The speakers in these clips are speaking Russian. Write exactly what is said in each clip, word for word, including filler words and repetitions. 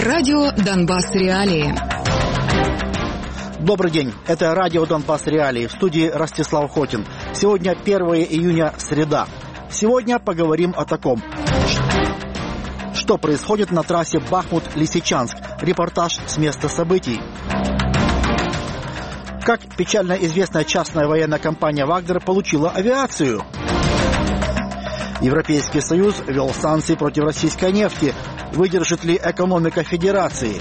Радио Донбасс Реалии. Добрый день. Это радио Донбасс Реалии. В студии Ростислав Хотин. Сегодня первое июня, среда. Сегодня поговорим о таком. Что происходит на трассе Бахмут-Лисичанск? Репортаж с места событий. Как печально известная частная военная компания «Вагнер» получила авиацию? Европейский Союз ввел санкции против российской нефти. Выдержит ли экономика Федерации?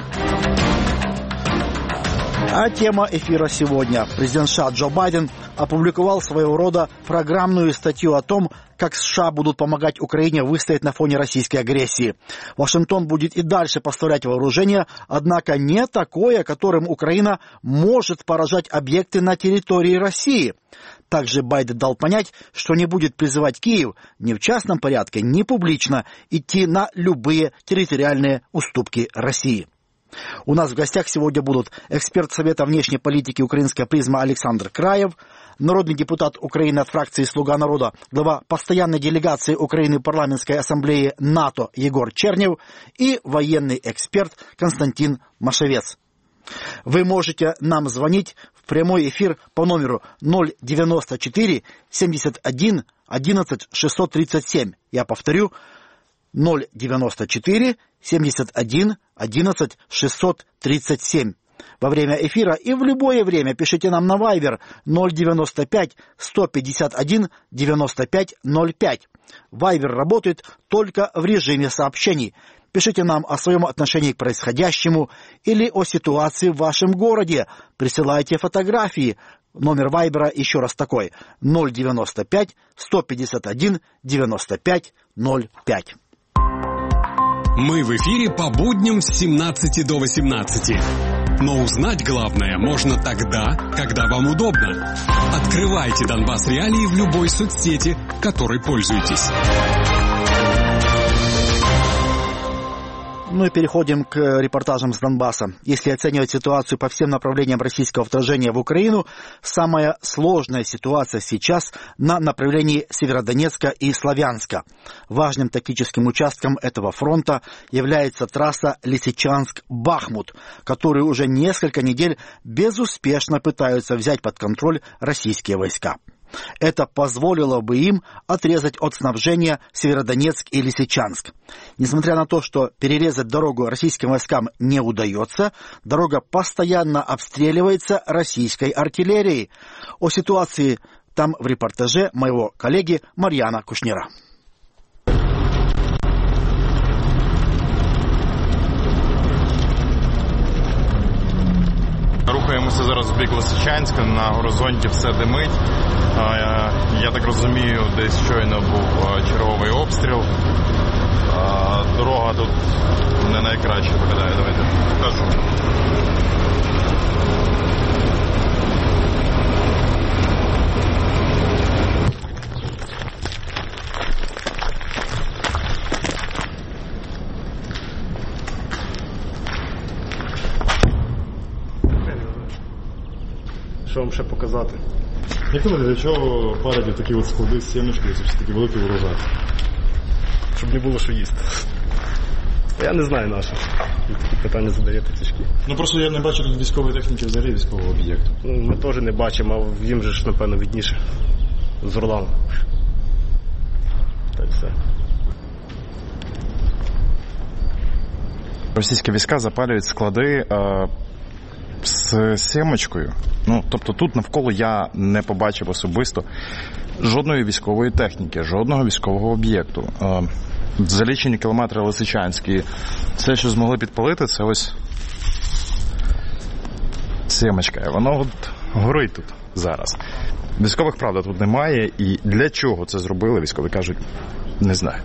А тема эфира сегодня. Президент США Джо Байден опубликовал своего рода программную статью о том, как США будут помогать Украине выстоять на фоне российской агрессии. Вашингтон будет и дальше поставлять вооружение, однако не такое, которым Украина может поражать объекты на территории России. Также Байден дал понять, что не будет призывать Киев ни в частном порядке, ни публично идти на любые территориальные уступки России. У нас в гостях сегодня будут эксперт Совета внешней политики «Украинская призма» Александр Краев, народный депутат Украины от фракции «Слуга народа», глава постоянной делегации Украины в парламентской ассамблее НАТО Егор Чернев и военный эксперт Константин Машевец. Вы можете нам звонить в прямой эфир по номеру ноль девяносто четыре семьдесят один одиннадцать шестьсот тридцать семь. Я повторю, ноль девяносто четыре семьдесят один одиннадцать шестьсот тридцать семь. Во время эфира и в любое время пишите нам на Viber ноль девяносто пять сто пятьдесят один девяносто пять ноль пять. Viber работает только в режиме сообщений. Пишите нам о своем отношении к происходящему или о ситуации в вашем городе. Присылайте фотографии. Номер Вайбера еще раз такой: ноль девяносто пять сто пятьдесят один девяносто пять ноль пять. Мы в эфире по будням с семнадцати до восемнадцати. Но узнать главное можно тогда, когда вам удобно. Открывайте Донбасс Реалии в любой соцсети, которой пользуетесь. Ну и переходим к репортажам с Донбасса. Если оценивать ситуацию по всем направлениям российского вторжения в Украину, самая сложная ситуация сейчас на направлении Северодонецка и Славянска. Важным тактическим участком этого фронта является трасса Лисичанск-Бахмут, которую уже несколько недель безуспешно пытаются взять под контроль российские войска. Это позволило бы им отрезать от снабжения Северодонецк и Лисичанск. Несмотря на то, что перерезать дорогу российским войскам не удается, дорога постоянно обстреливается российской артиллерией. О ситуации там в репортаже моего коллеги Мар'яна Кушнера. Рухаємося зараз в бік Лисичанська, на горизонті все димить. Я так розумію, десь щойно був черговий обстріл. Дорога тут не найкраще виглядає. Давайте покажу. Що вам ще показати? Як думаєте, для чого парять такі от склади з сімечкою, це все таки великий урожай? Щоб не було що їсти. Я не знаю наших. Такі питання задаєте тяжкі. Ну просто я не бачу тут військової техніки взагалі військового об'єкту. Ну, ми теж не бачимо, а їм же ж, напевно, відніше. З Орлану. Так все. Російські війська запалюють склади е, з сімочкою. Ну, тобто тут навколо я не побачив особисто жодної військової техніки, жодного військового об'єкту. Е, за лічені кілометри Лисичанські. Все, що змогли підпалити, це ось сімочка. І воно от горить тут зараз. Військових, правда, тут немає. І для чого це зробили, військові кажуть, не знають.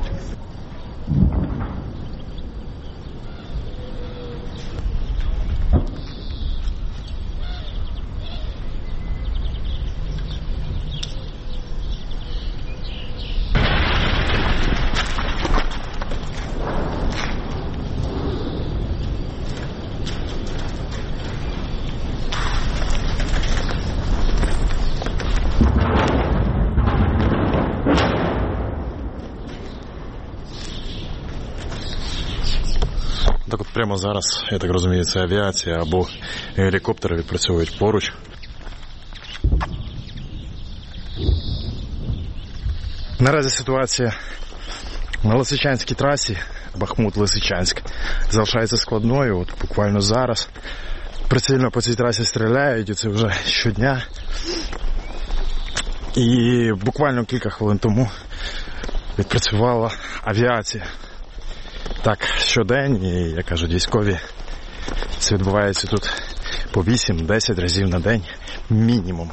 Так от прямо зараз, я так розумію, це авіація або гелікоптери відпрацьовують поруч. Наразі ситуація на Лисичанській трасі, Бахмут-Лисичанськ, залишається складною. От буквально зараз прицільно по цій трасі стріляють, і це вже щодня. І буквально кілька хвилин тому відпрацювала авіація. Так, щодень, і, як кажуть військові, це відбувається тут по вісім-десять разів на день мінімум.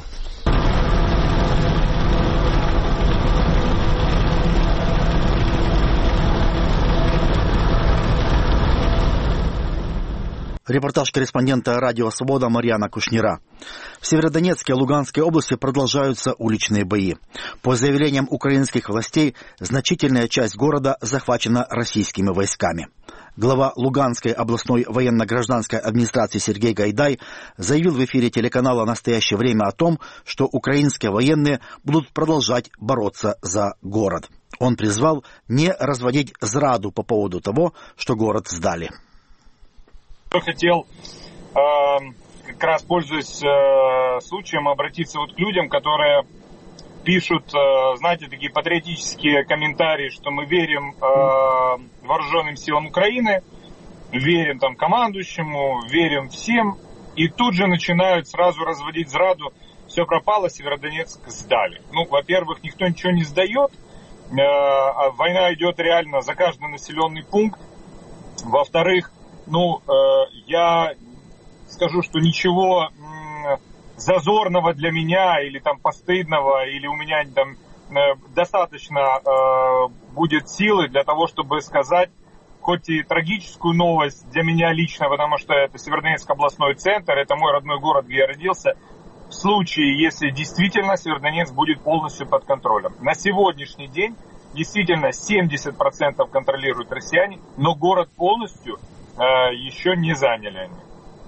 Репортаж корреспондента «Радио Свобода» Марьяна Кушнира. В Северодонецке и Луганской области продолжаются уличные бои. По заявлениям украинских властей, значительная часть города захвачена российскими войсками. Глава Луганской областной военно-гражданской администрации Сергей Гайдай заявил в эфире телеканала «Настоящее время» о том, что украинские военные будут продолжать бороться за город. Он призвал не разводить зраду по поводу того, что город сдали. Я хотел, э, как раз пользуясь э, случаем, обратиться вот к людям, которые пишут, э, знаете, такие патриотические комментарии, что мы верим э, вооруженным силам Украины, верим там командующему, верим всем, и тут же начинают сразу разводить зраду, все пропало, Северодонецк сдали. Ну, во-первых, никто ничего не сдает, э, а война идет реально за каждый населенный пункт. Во-вторых, Ну, э, я скажу, что ничего э, зазорного для меня или там постыдного, или у меня там э, достаточно э, будет силы для того, чтобы сказать хоть и трагическую новость для меня лично, потому что это Северодонецк областной центр, это мой родной город, где я родился, в случае, если действительно Северодонецк будет полностью под контролем. На сегодняшний день действительно семьдесят процентов контролируют россияне, но город полностью еще не заняли они.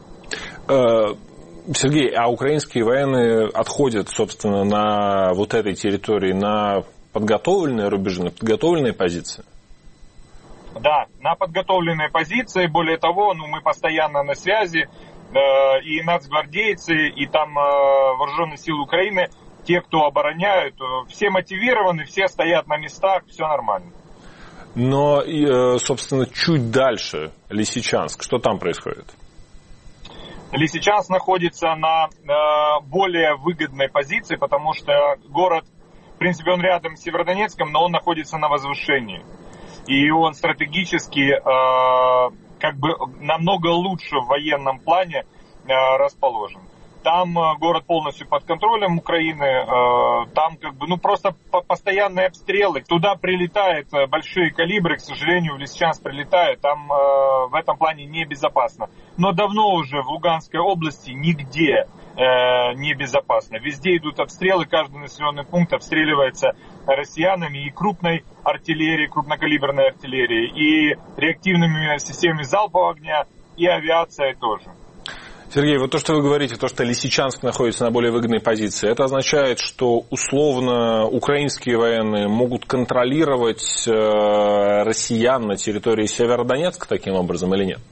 Сергей, а украинские военные отходят, собственно, на вот этой территории на подготовленные рубежи, на подготовленные позиции? Да, на подготовленные позиции. Более того, ну, мы постоянно на связи, э, и нацгвардейцы, и там э, вооруженные силы Украины, те, кто обороняют, все мотивированы, все стоят на местах, все нормально. Но, собственно, чуть дальше Лисичанск. Что там происходит? Лисичанск находится на э, более выгодной позиции, потому что город, в принципе, он рядом с Северодонецком, но он находится на возвышении. И он стратегически э, как бы намного лучше в военном плане э, расположен. Там город полностью под контролем Украины, там как бы, ну, просто постоянные обстрелы. Туда прилетают большие калибры, к сожалению, в Лисичанск прилетают, там в этом плане небезопасно. Но давно уже в Луганской области нигде небезопасно. Везде идут обстрелы, каждый населенный пункт обстреливается россиянами и крупной артиллерией, крупнокалиберной артиллерией, и реактивными системами залпового огня, и авиацией тоже. Сергей, вот то, что вы говорите, то, что Лисичанск находится на более выгодной позиции, это означает, что условно украинские военные могут контролировать э, россиян на территории Северодонецка таким образом или нет?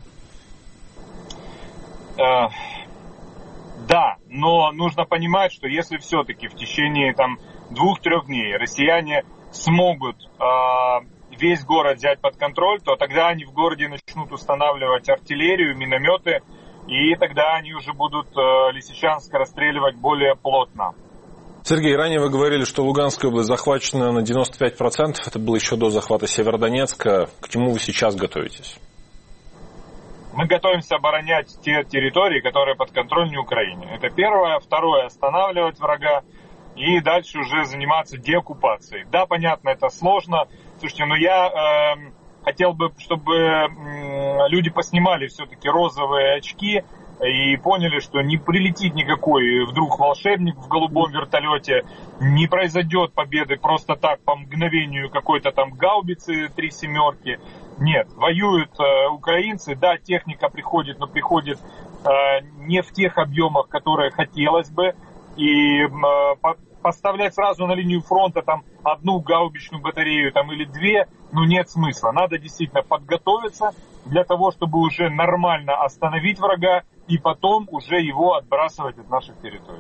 Э, да, но нужно понимать, что если все-таки в течение там двух-трех дней россияне смогут э, весь город взять под контроль, то тогда они в городе начнут устанавливать артиллерию, минометы, и тогда они уже будут э, Лисичанск расстреливать более плотно. Сергей, ранее вы говорили, что Луганская область захвачена на девяносто пять процентов. Это было еще до захвата Северодонецка. К чему вы сейчас готовитесь? Мы готовимся оборонять те территории, которые подконтрольны Украине. Это первое. Второе, останавливать врага. И дальше уже заниматься деоккупацией. Да, понятно, это сложно. Слушайте, но я... Э, Хотел бы, чтобы люди поснимали все-таки розовые очки и поняли, что не прилетит никакой вдруг волшебник в голубом вертолете, не произойдет победы просто так по мгновению какой-то там гаубицы три семерки. Нет, воюют э, украинцы, да, техника приходит, но приходит э, не в тех объемах, которые хотелось бы. И э, по, поставлять сразу на линию фронта там одну гаубичную батарею там, или две, ну нет смысла. Надо действительно подготовиться для того, чтобы уже нормально остановить врага и потом уже его отбрасывать от наших территорий.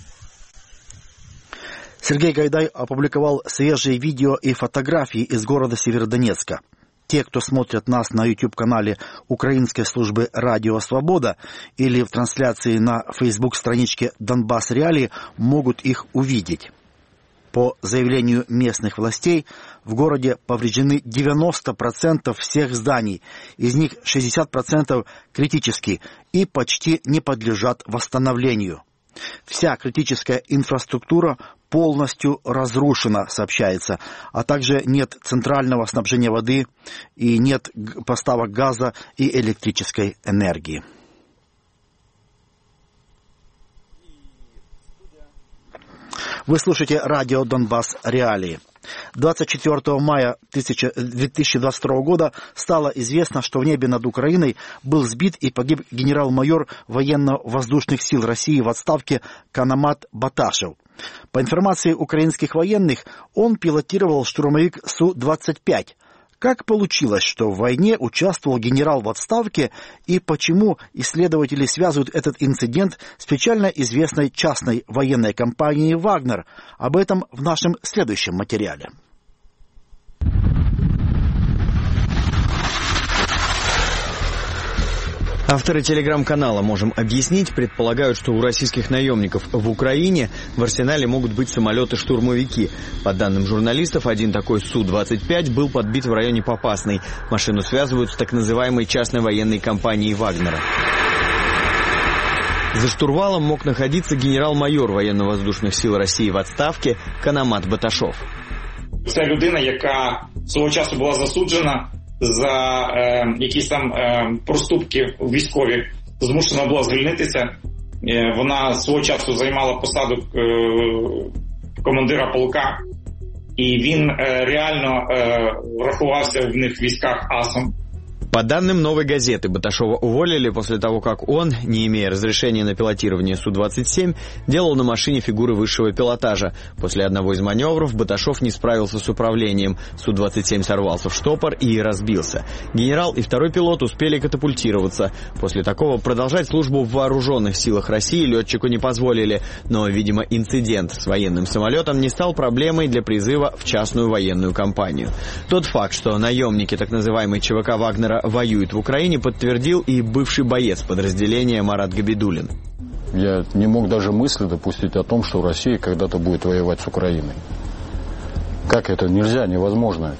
Сергей Гайдай опубликовал свежие видео и фотографии из города Северодонецка. Те, кто смотрят нас на YouTube-канале Украинской службы «Радио Свобода» или в трансляции на Facebook-страничке «Донбасс Реалии», могут их увидеть. По заявлению местных властей, в городе повреждены девяносто процентов всех зданий, из них шестьдесят процентов критически и почти не подлежат восстановлению. Вся критическая инфраструктура полностью разрушена, сообщается, а также нет центрального снабжения воды и нет поставок газа и электрической энергии. Вы слушаете радио «Донбасс Реалии». двадцать четвёртого мая две тысячи двадцать второго года стало известно, что в небе над Украиной был сбит и погиб генерал-майор военно-воздушных сил России в отставке Канамат Баташев. По информации украинских военных, он пилотировал штурмовик Су двадцать пять. Как получилось, что в войне участвовал генерал в отставке, и почему исследователи связывают этот инцидент с печально известной частной военной компанией «Вагнер»? Об этом в нашем следующем материале. Авторы телеграм-канала «Можем объяснить» предполагают, что у российских наемников в Украине в арсенале могут быть самолеты-штурмовики. По данным журналистов, один такой Су двадцать пять был подбит в районе Попасной. Машину связывают с так называемой частной военной компанией «Вагнера». За штурвалом мог находиться генерал-майор военно-воздушных сил России в отставке Канамат Баташов. Це людина, яка свого часу була засуджена за е, якісь там е, проступки військові, змушена була звільнитися. Е, вона свого часу займала посаду е, командира полка, і він е, реально е, рахувався в них в військах асом. По данным «Новой газеты», Баташова уволили после того, как он, не имея разрешения на пилотирование Су двадцать семь, делал на машине фигуры высшего пилотажа. После одного из маневров Баташов не справился с управлением. Су двадцать семь сорвался в штопор и разбился. Генерал и второй пилот успели катапультироваться. После такого продолжать службу в вооруженных силах России летчику не позволили. Но, видимо, инцидент с военным самолетом не стал проблемой для призыва в частную военную компанию. Тот факт, что наемники так называемой ЧВК «Вагнера» воюет в Украине, подтвердил и бывший боец подразделения Марат Габидуллин. Я не мог даже мысли допустить о том, что Россия когда-то будет воевать с Украиной. Как это? Нельзя, невозможно.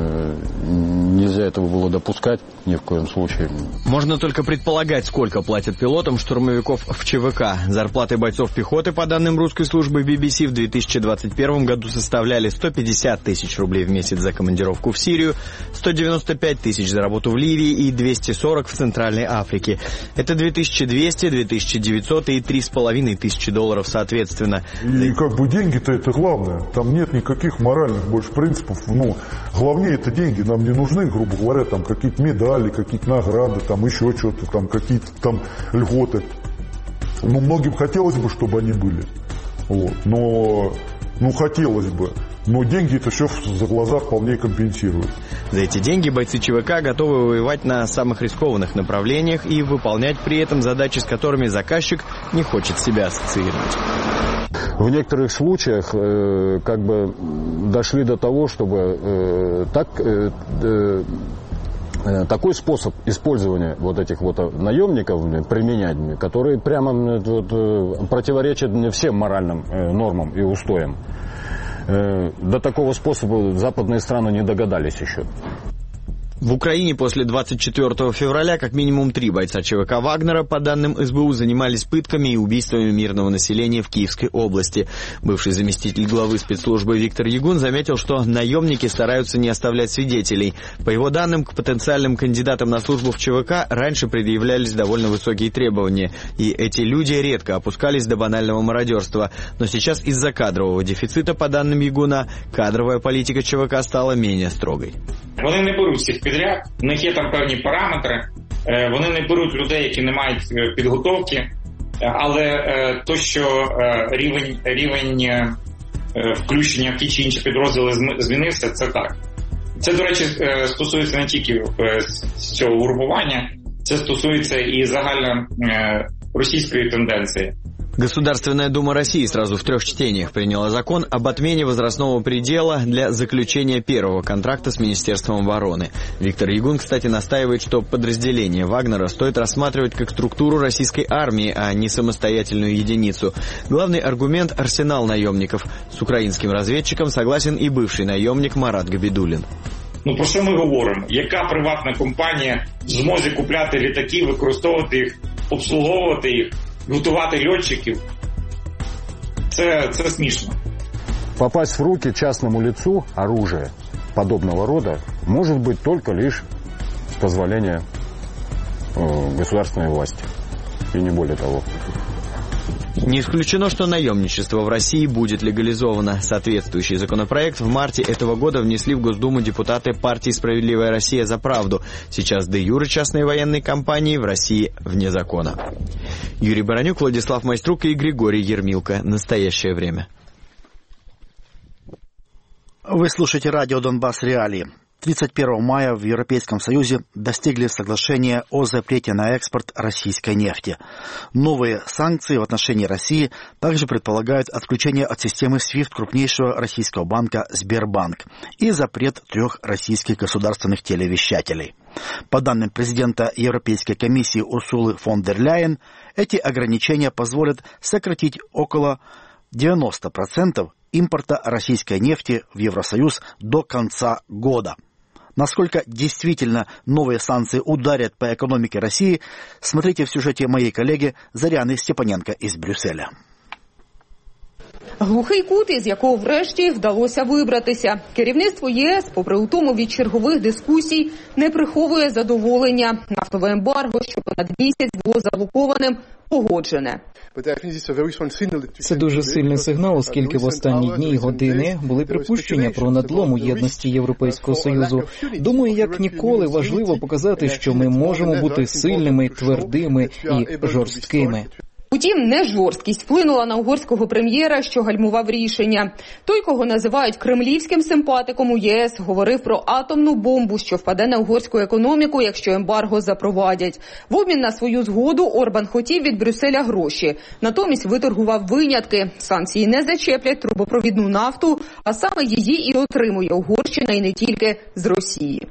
Нельзя этого было допускать ни в коем случае. Можно только предполагать, сколько платят пилотам штурмовиков в ЧВК. Зарплаты бойцов пехоты, по данным русской службы би би си, в две тысячи двадцать первом году составляли сто пятьдесят тысяч рублей в месяц за командировку в Сирию, сто девяносто пять тысяч за работу в Ливии и двести сорок в Центральной Африке. Это две тысячи двести, две тысячи девятьсот и три с половиной тысячи долларов соответственно. И как бы деньги-то это главное. Там нет никаких моральных больше принципов. Ну, главнее это деньги. Нам не нужны, грубо говоря, там какие-то медали, какие-то награды, там еще что-то, там какие-то там льготы. Ну, многим хотелось бы, чтобы они были. Вот. Но, ну, хотелось бы. Но деньги это все за глаза вполне компенсируют. За эти деньги бойцы ЧВК готовы воевать на самых рискованных направлениях и выполнять при этом задачи, с которыми заказчик не хочет себя ассоциировать. В некоторых случаях э, как бы дошли до того, чтобы э, так, э, э, такой способ использования вот этих вот наемников применять, который прямо вот, противоречит всем моральным э, нормам и устоям. Э, до такого способа западные страны не догадались еще. В Украине после двадцать четвёртого февраля как минимум три бойца ЧВК «Вагнера», по данным эс бэ у, занимались пытками и убийствами мирного населения в Киевской области. Бывший заместитель главы спецслужбы Виктор Ягун заметил, что наемники стараются не оставлять свидетелей. По его данным, к потенциальным кандидатам на службу в ЧВК раньше предъявлялись довольно высокие требования, и эти люди редко опускались до банального мародерства. Но сейчас из-за кадрового дефицита, по данным Ягуна, кадровая политика ЧВК стала менее строгой. Вони не беруть всіх підряд, в них є там певні параметри, вони не беруть людей, які не мають підготовки, але то, що рівень, рівень включення в ті чи інші підрозділи змінився, це так. Це, до речі, стосується не тільки цього угрупування, це стосуется и загально э, российской тенденции. Государственная Дума России сразу в трех чтениях приняла закон об отмене возрастного предела для заключения первого контракта с Министерством обороны. Виктор Ягун, кстати, настаивает, что подразделение Вагнера стоит рассматривать как структуру российской армии, а не самостоятельную единицу. Главный аргумент – арсенал наемников. С украинским разведчиком согласен и бывший наемник Марат Габидуллин. Ну, про що ми говоримо? Яка приватна компанія в змозі купляти літаки, використовувати їх, обслуговувати їх, готувати льотчиків? Це, це смішно. Попасть в руки частному лицу оружие подобного рода может быть только лишь с позволения э, государственной власти. И не более того. Не исключено, что наемничество в России будет легализовано. Соответствующий законопроект в марте этого года внесли в Госдуму депутаты партии «Справедливая Россия за правду». Сейчас де юре частные военные компании в России вне закона. Юрий Баранюк, Владислав Майструк и Григорий Ермилко. Настоящее время. Вы слушаете радио «Донбасс Реалии». тридцать первого мая в Европейском Союзе достигли соглашения о запрете на экспорт российской нефти. Новые санкции в отношении России также предполагают отключение от системы свифт крупнейшего российского банка Сбербанк и запрет трех российских государственных телевещателей. По данным президента Европейской комиссии Урсулы фон дер Ляйен, эти ограничения позволят сократить около девяносто процентов импорта российской нефти в Евросоюз до конца года. Насколько действительно новые санкции ударят по экономике России, смотрите в сюжете моей коллеги Заряны Степаненко из Брюсселя. Глухий кут, із якого врешті вдалося вибратися. Керівництво ЄС, попри утому від чергових дискусій, не приховує задоволення. Нафтове ембарго, що понад місяць було заблокованим, погоджене. Це дуже сильний сигнал, оскільки в останні дні і години були припущення про надлом у єдності Європейського Союзу. Думаю, як ніколи важливо показати, що ми можемо бути сильними, твердими і жорсткими. Утім, не жорсткість вплинула на угорського прем'єра, що гальмував рішення. Той, кого називають кремлівським симпатиком у ЄС, говорив про атомну бомбу, що впаде на угорську економіку, якщо ембарго запровадять. В обмін на свою згоду Орбан хотів від Брюсселя гроші. Натомість виторгував винятки. Санкції не зачеплять трубопровідну нафту, а саме її і отримує Угорщина, і не тільки з Росії.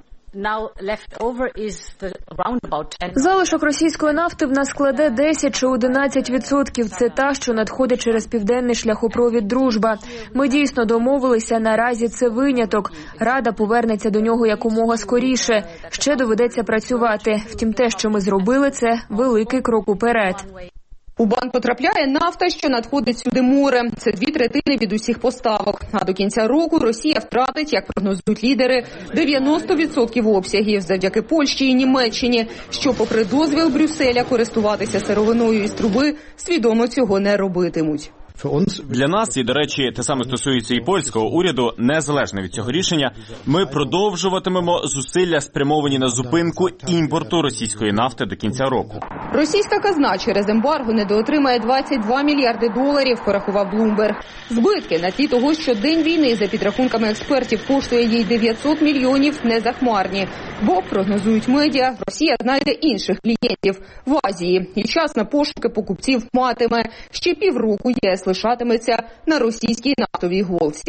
Залишок російської нафти в нас складе десять чи одинадцять відсотків. Це та, що надходить через південний шляхопровід «Дружба». Ми дійсно домовилися, наразі це виняток. Рада повернеться до нього якомога скоріше. Ще доведеться працювати. Втім, те, що ми зробили, це великий крок уперед. У банк потрапляє нафта, що надходить сюди морем. Це дві третини від усіх поставок. А до кінця року Росія втратить, як прогнозують лідери, дев'яносто відсотків обсягів завдяки Польщі і Німеччині, що попри дозвіл Брюсселя користуватися сировиною із труби, свідомо цього не робитимуть. Для нас, і, до речі, те саме стосується і польського уряду, незалежно від цього рішення, ми продовжуватимемо зусилля, спрямовані на зупинку імпорту російської нафти до кінця року. Російська казна через ембарго недоотримає двадцять два мільярди доларів, порахував Блумберг. Збитки на тлі того, що день війни, за підрахунками експертів, коштує їй дев'ятсот мільйонів, не захмарні. Бо, прогнозують медіа, Росія знайде інших клієнтів в Азії. І час на пошуки покупців матиме. Ще півроку ЄС лишатиметься на російській нафтовій голці.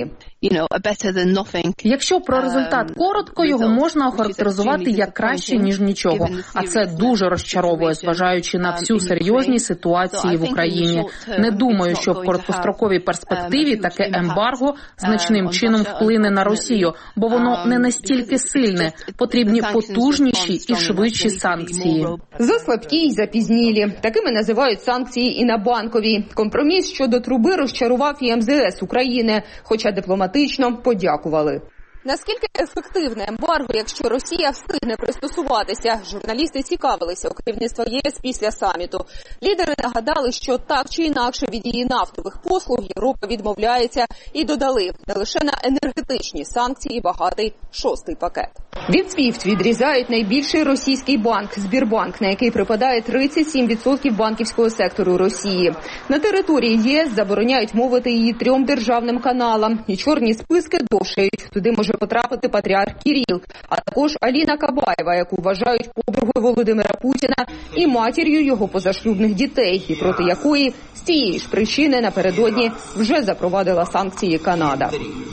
Якщо про результат коротко, його можна охарактеризувати як краще, ніж нічого. А це дуже розчаровує, зважаючи на всю серйозність ситуації в Україні. Не думаю, що в короткостроковій перспективі таке ембарго значним чином вплине на Росію, бо воно не настільки сильне. Потрібні потужніші і швидші санкції. Заслабкі й запізнілі. Такими називають санкції і на банковій. Компроміс щодо труби розчарував і ем зе ес України, хоча дипломатично подякували. Наскільки ефективне ембарго, якщо Росія встигне пристосуватися? Журналісти цікавилися у керівництва ЄС після саміту. Лідери нагадали, що так чи інакше від її нафтових послуг Європа відмовляється, і додали, не лише на енергетичні санкції багатий шостий пакет. Від свіфт відрізають найбільший російський банк – Сбербанк, на який припадає тридцять сім відсотків банківського сектору Росії. На території ЄС забороняють мовити її трьом державним каналам. І чорні списки довшають. Туди може потрапити патріарх Кіріл, а також Аліна Кабаєва, яку вважають подругою Володимира Путіна і матір'ю його позашлюбних дітей, і проти якої з цієї ж причини напередодні вже запровадила санкції Канада.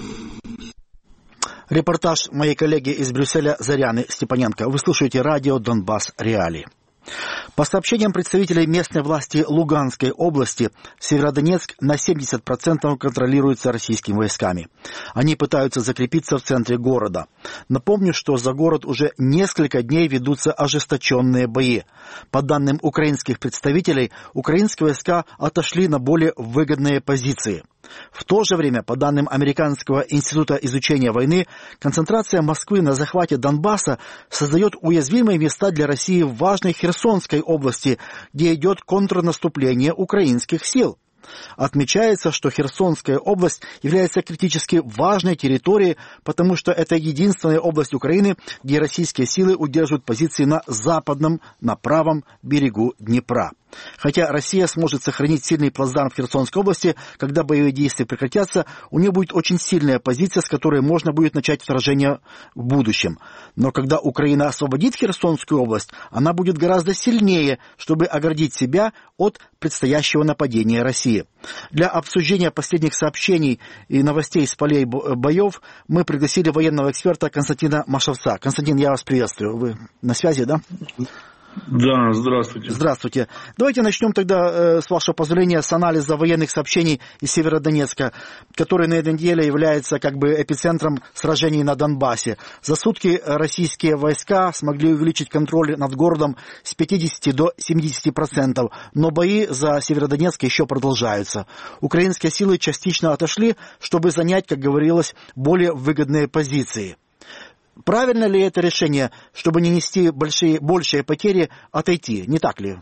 Репортаж моей коллеги из Брюсселя Заряны Степаненко. Вы слушаете радио «Донбасс. Реалии». По сообщениям представителей местной власти Луганской области, Северодонецк на семьдесят процентов контролируется российскими войсками. Они пытаются закрепиться в центре города. Напомню, что за город уже несколько дней ведутся ожесточенные бои. По данным украинских представителей, украинские войска отошли на более выгодные позиции. В то же время, по данным Американского института изучения войны, концентрация Москвы на захвате Донбасса создает уязвимые места для России в важной Херсонской области, где идет контрнаступление украинских сил. Отмечается, что Херсонская область является критически важной территорией, потому что это единственная область Украины, где российские силы удерживают позиции на западном, на правом берегу Днепра. Хотя Россия сможет сохранить сильный плацдарм в Херсонской области, когда боевые действия прекратятся, у нее будет очень сильная позиция, с которой можно будет начать вторжение в будущем. Но когда Украина освободит Херсонскую область, она будет гораздо сильнее, чтобы оградить себя от предстоящего нападения России. Для обсуждения последних сообщений и новостей с полей боев мы пригласили военного эксперта Константина Машевца. Константин, я вас приветствую. Вы на связи, да? Да, здравствуйте. Здравствуйте. Давайте начнем тогда, э, с вашего позволения, с анализа военных сообщений из Северодонецка, который на этой неделе является как бы эпицентром сражений на Донбассе. За сутки российские войска смогли увеличить контроль над городом с пятидесяти до семидесяти процентов, но бои за Северодонецк еще продолжаются. Украинские силы частично отошли, чтобы занять, как говорилось, более выгодные позиции. Правильно ли это решение, чтобы не нести большие, большие потери, отойти? Не так ли?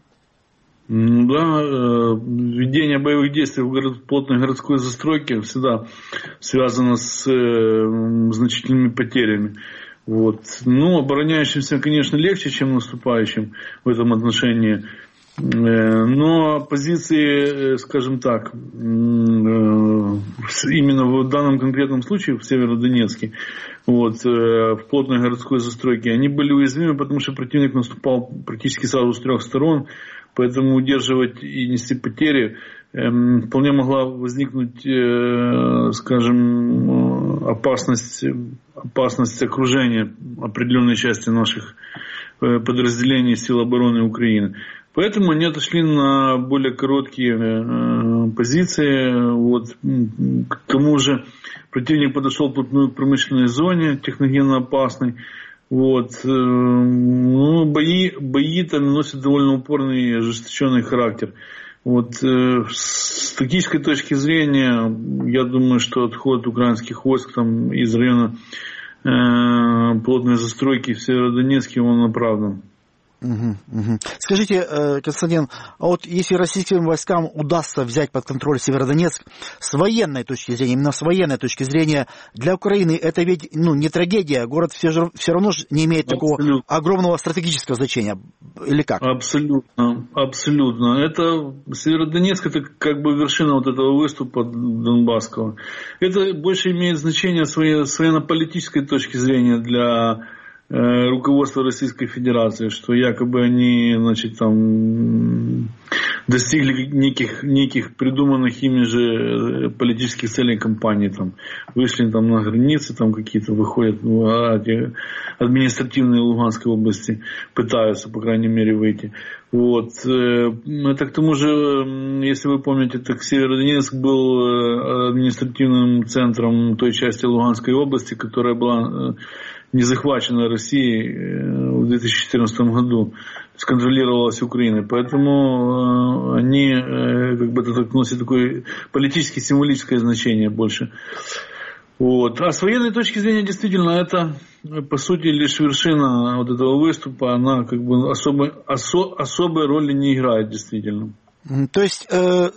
Да, ведение боевых действий в город, плотной городской застройке всегда связано с э, значительными потерями. Вот. Ну, обороняющимся, конечно, легче, чем наступающим в этом отношении. Но позиции, скажем так, именно в данном конкретном случае в Северодонецке, вот, в плотной городской застройке, они были уязвимы, потому что противник наступал практически сразу с трех сторон, поэтому удерживать и нести потери вполне могла возникнуть, скажем, опасность, опасность окружения определенной части наших подразделений сил обороны Украины. Поэтому они отошли на более короткие э, позиции. Вот. К тому же противник подошел вплотную к промышленной зоне, техногенно опасной. Вот. Э, ну, бои, бои там носят довольно упорный и ожесточенный характер. Вот. Э, с тактической точки зрения, я думаю, что отход украинских войск там, из района э, плотной застройки в Северодонецке, он оправдан. Угу, угу. Скажите, Константин, а вот если российским войскам удастся взять под контроль Северодонецк, с военной точки зрения, именно с военной точки зрения, для Украины это ведь ну, не трагедия, город все, же, все равно не имеет Абсолютно. такого огромного стратегического значения, или как? Абсолютно, абсолютно. Это Северодонецк, это как бы вершина вот этого выступа донбасского. Это больше имеет значение с военно-политической точки зрения для руководство Российской Федерации, что якобы они, значит, там достигли неких, неких придуманных ими же политических целей кампании, там вышли там на границы, там какие-то выходят, ну, административные Луганской области пытаются, по крайней мере, выйти. Вот. Это к тому же, если вы помните, так Северодонецк был административным центром той части Луганской области, которая была не захвачена Россией в две тысячи четырнадцатом году, контролировалась Украиной. Поэтому они как бы это носят такое политически символическое значение больше. Вот. А с военной точки зрения, действительно, это, по сути, лишь вершина вот этого выступа, она как бы особой, осо, особой роли не играет, действительно. То есть, э,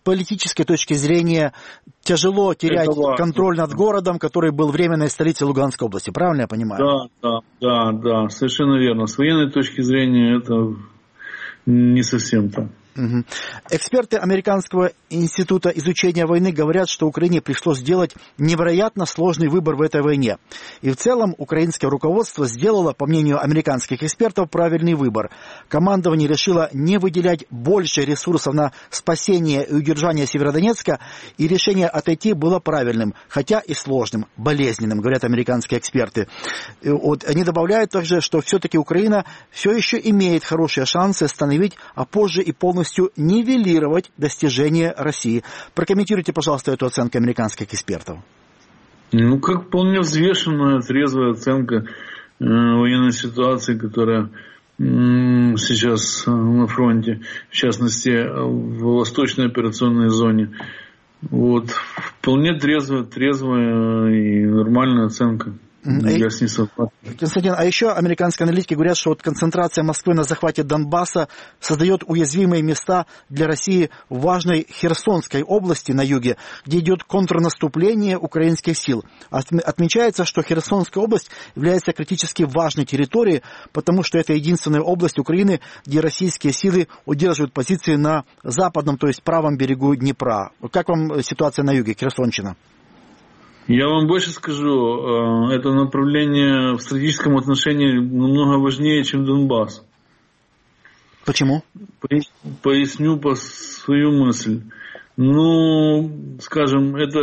политической точки зрения тяжело терять контроль над городом, который был временной столицей Луганской области. Правильно я понимаю? Да, да, да, да, совершенно верно. С военной точки зрения это не совсем так. Угу. Эксперты Американского института изучения войны говорят, что Украине пришлось сделать невероятно сложный выбор в этой войне. И в целом украинское руководство сделало, по мнению американских экспертов, правильный выбор. Командование решило не выделять больше ресурсов на спасение и удержание Северодонецка, и решение отойти было правильным, хотя и сложным, болезненным, говорят американские эксперты. И вот они добавляют также, что все-таки Украина все еще имеет хорошие шансы остановить, а позже и полностью нивелировать достижения России. Прокомментируйте, пожалуйста, эту оценку американских экспертов. Ну, как вполне взвешенная, трезвая оценка э, военной ситуации, которая э, сейчас на фронте, в частности, в восточной операционной зоне. Вот. Вполне трезвая, трезвая и нормальная оценка. Я с ней согласен. Константин, а еще американские аналитики говорят, что вот концентрация Москвы на захвате Донбасса создает уязвимые места для России в важной Херсонской области на юге, где идет контрнаступление украинских сил. Отмечается, что Херсонская область является критически важной территорией, потому что это единственная область Украины, где российские силы удерживают позиции на западном, то есть правом берегу Днепра. Как вам ситуация на юге, Херсонщина? Я вам больше скажу, это направление в стратегическом отношении намного важнее, чем Донбасс. Почему? Поясню по свою мысль. Ну, скажем, это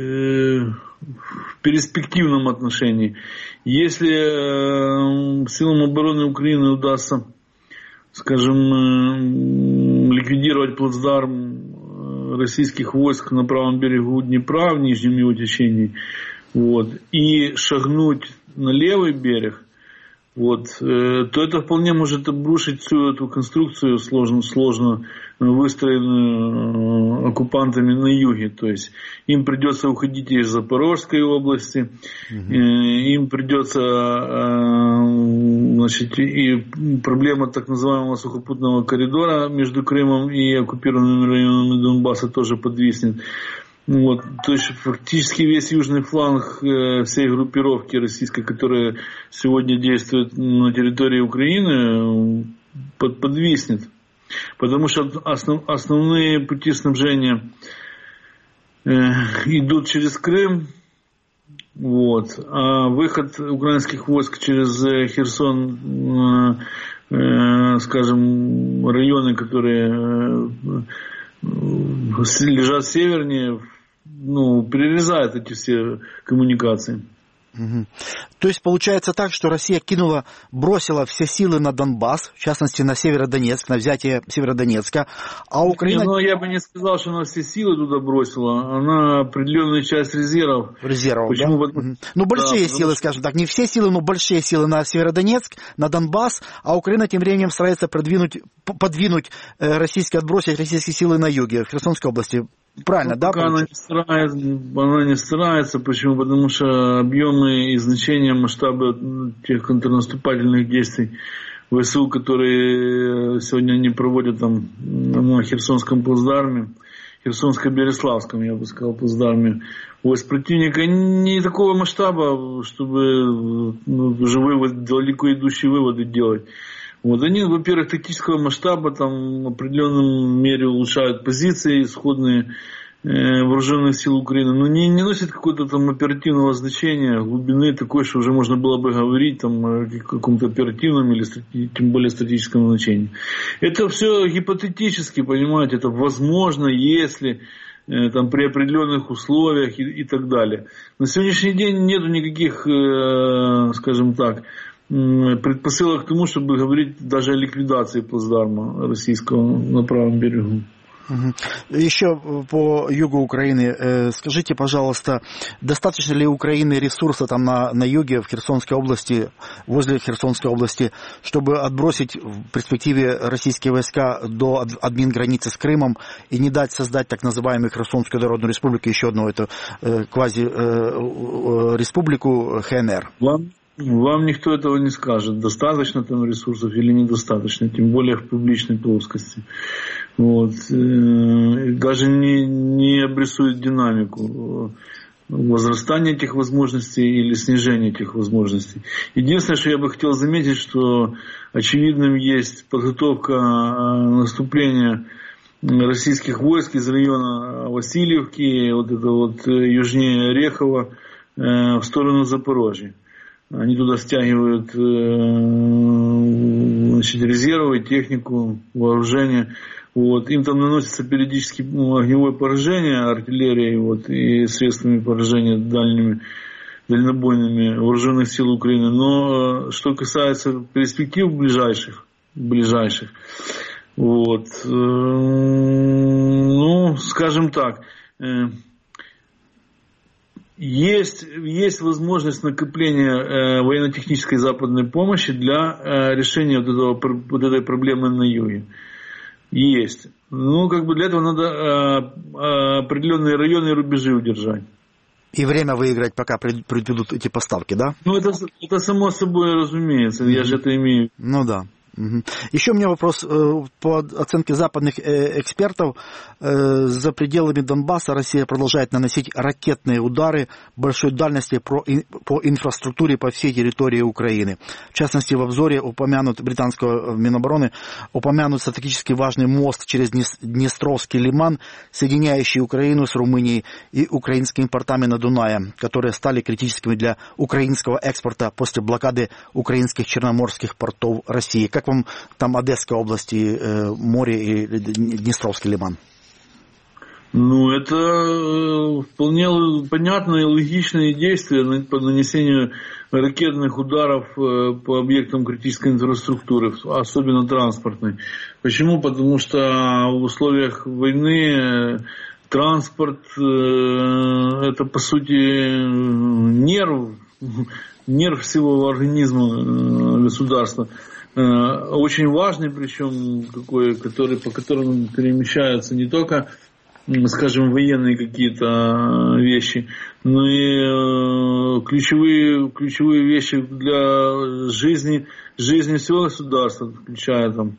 в перспективном отношении. Если силам обороны Украины удастся, скажем, ликвидировать плацдарм российских войск на правом берегу Днепра в нижнем его течении, вот, и шагнуть на левый берег, вот, э, то это вполне может обрушить всю эту конструкцию, сложно, сложно выстроенную э, оккупантами на юге. То есть им придется уходить из Запорожской области, угу. э, им придется э, значит, и проблема так называемого сухопутного коридора между Крымом и оккупированными районами Донбасса тоже подвиснет. Вот, то есть фактически весь южный фланг э, всей группировки российской, которая сегодня действует на территории Украины, под, подвиснет. Потому что основ, основные пути снабжения э, идут через Крым, вот, а выход украинских войск через Херсон, э, э, скажем, районы, которые э, лежат севернее, ну, перерезает эти все коммуникации. Угу. То есть получается так, что Россия кинула, бросила все силы на Донбасс, в частности на Северодонецк, на взятие Северодонецка, а Украина... Не, ну, я бы не сказал, что она все силы туда бросила, она определенную часть резервов. Резервов, Почему? Да? Угу. Ну, большие да, силы, скажем так, не все силы, но большие силы на Северодонецк, на Донбасс, а Украина тем временем старается продвинуть, подвинуть э, российские, отбросить российские силы на юге, в Херсонской области. Правильно, ну, да? Пока она не, старается, она не старается. Почему? Потому что объемы и значения масштаба тех контрнаступательных действий ВСУ, которые сегодня они проводят там на Херсонском плацдарме, Херсонско-Береславском, я бы сказал, плацдарме, у противника не такого масштаба, чтобы ну, уже вывод, далеко идущие выводы делать. Вот они, во-первых, тактического масштаба там в определенном мере улучшают позиции исходные э, вооруженных сил Украины, но не, не носят какого-то там оперативного значения, глубины такой, что уже можно было бы говорить там о каком-то оперативном или стратег... тем более стратегическом значении. Это все гипотетически, понимаете, это возможно, если э, там при определенных условиях и, и так далее. На сегодняшний день нету никаких, э, скажем так, предпосылок к тому, чтобы говорить даже о ликвидации плацдарма российского на правом берегу. Еще по югу Украины. Скажите, пожалуйста, достаточно ли у Украины ресурса там на, на юге, в Херсонской области, возле Херсонской области, чтобы отбросить в перспективе российские войска до админ-границы с Крымом и не дать создать так называемую Херсонскую Народную Республику, еще одну эту квази-республику ХНР? Вам, вам никто этого не скажет, достаточно там ресурсов или недостаточно, тем более в публичной плоскости. Вот. Даже не, не обрисует динамику возрастания этих возможностей или снижения этих возможностей. Единственное, что я бы хотел заметить, что очевидным есть подготовка наступления российских войск из района Васильевки, вот это вот южнее Орехова, в сторону Запорожья. Они туда стягивают значит, резервы, технику, вооружение. Вот. Им там наносится периодически огневое поражение артиллерией вот, и средствами поражения дальними, дальнобойными вооруженных сил Украины. Но что касается перспектив ближайших, ближайших вот, ну, скажем так, Есть, есть возможность накопления э, военно-технической западной помощи для э, решения вот, этого, вот этой проблемы на юге. Есть. Ну, как бы для этого надо э, э, определенные районы и рубежи удержать. И время выиграть, пока придут эти поставки, да? Ну, это, это само собой разумеется, mm-hmm. я же это имею. Ну, да. Угу. Еще у меня вопрос по оценке западных экспертов. За пределами Донбасса Россия продолжает наносить ракетные удары большой дальности по инфраструктуре по всей территории Украины. В частности, в обзоре упомянут британского Минобороны, упомянут стратегически важный мост через Днестровский лиман, соединяющий Украину с Румынией и украинскими портами на Дунае, которые стали критическими для украинского экспорта после блокады украинских черноморских портов России. Как вам там Одесской области, э, море и Днестровский лиман? Ну, это вполне понятные и логичные действия по нанесению ракетных ударов по объектам критической инфраструктуры, особенно транспортной. Почему? Потому что в условиях войны транспорт – это, по сути, нерв, нерв всего организма государства. Очень важный, причем такой, который, по которому перемещаются не только, скажем, военные какие-то вещи, но и ключевые, ключевые вещи для жизни, жизни всего государства, включая там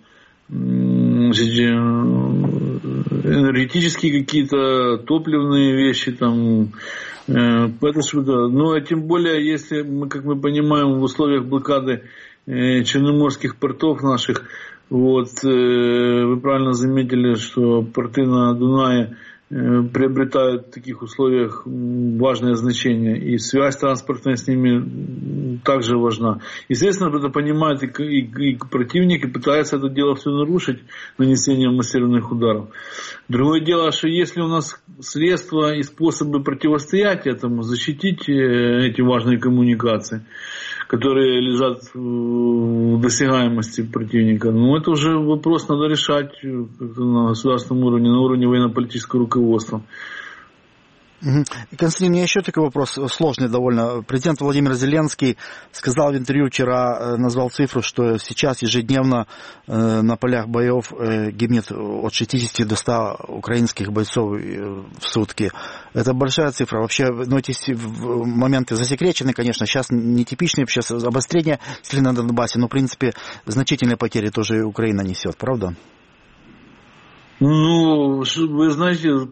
энергетические какие-то топливные вещи, там, это что-то. Ну, а тем более, если мы, как мы понимаем, в условиях блокады черноморских портов наших, вот, вы правильно заметили, что порты на Дунае приобретают в таких условиях важное значение, и связь транспортная с ними также важна. Естественно, это понимает и, и, и противник, и пытается это дело все нарушить нанесением массированных ударов. Другое дело, что если у нас средства и способы противостоять этому, защитить эти важные коммуникации, которые лежат в досягаемости противника, ну это уже вопрос надо решать на государственном уровне, на уровне военно-политического руководства. Константин, у меня еще такой вопрос, сложный довольно. Президент Владимир Зеленский сказал в интервью вчера, назвал цифру, что сейчас ежедневно на полях боев гибнет от шестидесяти до ста украинских бойцов в сутки. Это большая цифра. Вообще, ну, эти моменты засекречены, конечно, сейчас нетипичные, сейчас обострение на Донбассе, но, в принципе, значительные потери тоже Украина несет, правда? Ну, вы знаете,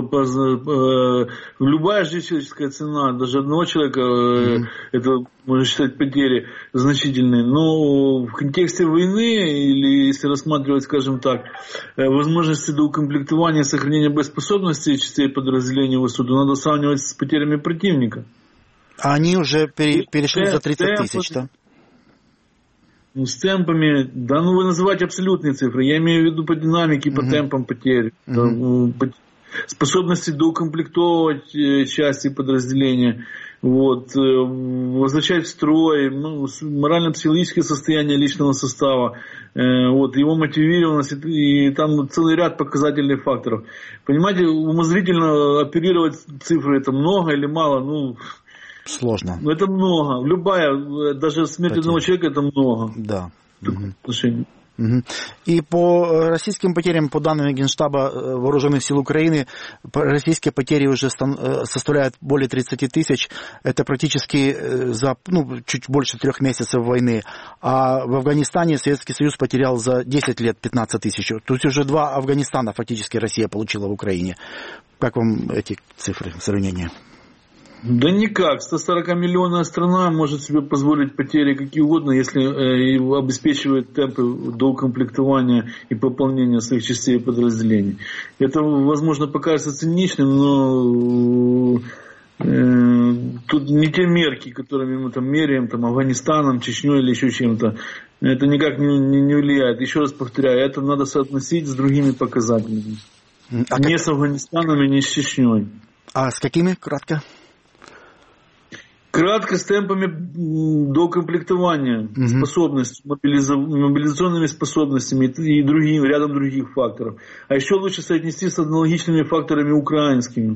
любая человеческая цена, даже одного человека, mm-hmm. это можно считать потери значительные. Но в контексте войны, или если рассматривать, скажем так, возможности доукомплектования, сохранения боеспособности частей подразделений ВСУ, то надо сравнивать с потерями противника. А они уже пере, перешли за тридцать тысяч, да? Ну, с темпами, да, ну вы называете абсолютные цифры. Я имею в виду по динамике, по mm-hmm. темпам потерь. Mm-hmm. По способности доукомплектовать части подразделения, вот, возвращать в строй, ну, морально-психологическое состояние личного состава, вот, его мотивированность, и там целый ряд показательных факторов. Понимаете, умозрительно оперировать цифры, это много или мало, ну... Сложно. Это много. Любая, даже смерть одного человека, это много. Да. Угу. И по российским потерям, по данным Генштаба Вооруженных сил Украины, российские потери уже составляют более тридцать тысяч. Это практически за ну, чуть больше трех месяцев войны. А в Афганистане Советский Союз потерял за десять лет пятнадцать тысяч. То есть уже два Афганистана фактически Россия получила в Украине. Как вам эти цифры, сравнения? Да никак. сто сорок миллионная страна может себе позволить потери какие угодно, если э, обеспечивает темпы доукомплектования и пополнения своих частей и подразделений. Это, возможно, покажется циничным, но э, тут не те мерки, которыми мы там меряем, там, Афганистаном, Чечней или еще чем-то. Это никак не, не, не влияет. Еще раз повторяю, это надо соотносить с другими показателями. А не как... с Афганистаном и не с Чечней. А с какими, кратко? Кратко, с темпами докомплектования, угу. способностью, мобилиза... мобилизационными способностями и другим, рядом других факторов. А еще лучше соотнести с аналогичными факторами украинскими.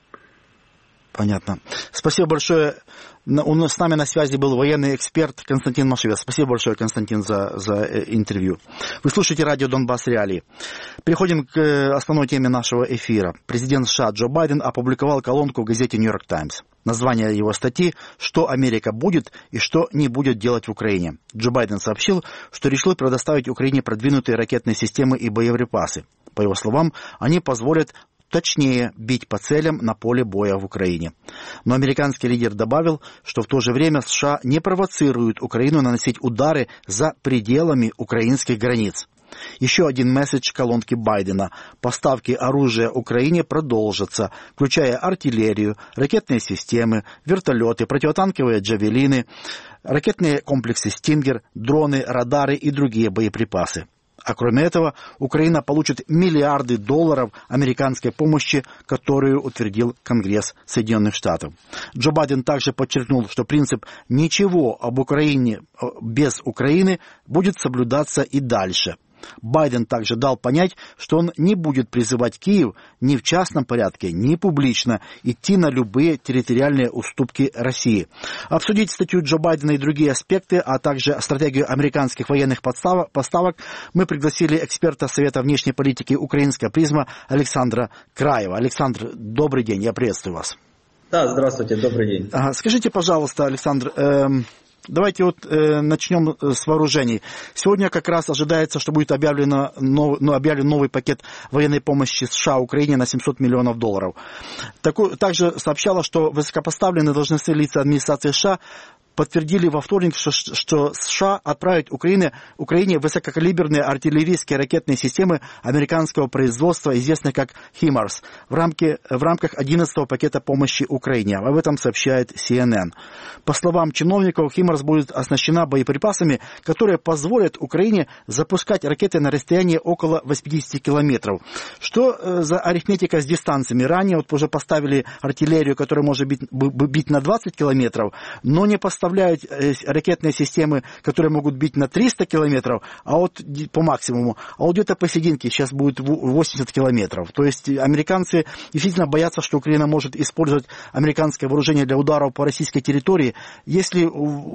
Понятно. Спасибо большое. У нас с нами на связи был военный эксперт Константин Машевец. Спасибо большое, Константин, за, за интервью. Вы слушаете радио «Донбасс Реалии». Переходим к основной теме нашего эфира. Президент США Джо Байден опубликовал колонку в газете «Нью-Йорк Таймс». Название его статьи «Что Америка будет и что не будет делать в Украине». Джо Байден сообщил, что решил предоставить Украине продвинутые ракетные системы и боеприпасы. По его словам, они позволят точнее бить по целям на поле боя в Украине. Но американский лидер добавил, что в то же время США не провоцируют Украину наносить удары за пределами украинских границ. Еще один месседж колонки Байдена. Поставки оружия Украине продолжатся, включая артиллерию, ракетные системы, вертолеты, противотанковые джавелины, ракетные комплексы «Стингер», дроны, радары и другие боеприпасы. А кроме этого, Украина получит миллиарды долларов американской помощи, которую утвердил Конгресс Соединенных Штатов. Джо Байден также подчеркнул, что принцип «ничего об Украине без Украины» будет соблюдаться и дальше. Байден также дал понять, что он не будет призывать Киев ни в частном порядке, ни публично идти на любые территориальные уступки России. Обсудить статью Джо Байдена и другие аспекты, а также стратегию американских военных поставок мы пригласили эксперта Совета внешней политики «Украинская призма» Александра Краева. Александр, добрый день, я приветствую вас. Да, здравствуйте, добрый день. Ага, скажите, пожалуйста, Александр, эм... Давайте вот э, начнем с вооружений. Сегодня как раз ожидается, что будет объявлено нов, ну, объявлен новый пакет военной помощи США Украине на семьсот миллионов долларов. Таку, также сообщало, что высокопоставленные должностные лица администрации США подтвердили во вторник, что, что США отправят Украине, Украине высококалиберные артиллерийские ракетные системы американского производства, известные как химарс, в, рамке, в рамках одиннадцатого пакета помощи Украине. Об этом сообщает си эн эн. По словам чиновников, химарс будет оснащена боеприпасами, которые позволят Украине запускать ракеты на расстоянии около восемьдесят километров. Что за арифметика с дистанциями? Ранее вот уже поставили артиллерию, которая может бить, бить на двадцать километров, но не поставили Поставляют ракетные системы, которые могут бить на триста километров, а вот по максимуму, а вот где-то посерединке сейчас будет восемьдесят километров. То есть американцы действительно боятся, что Украина может использовать американское вооружение для ударов по российской территории. Если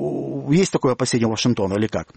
есть такое опасение Вашингтона или как?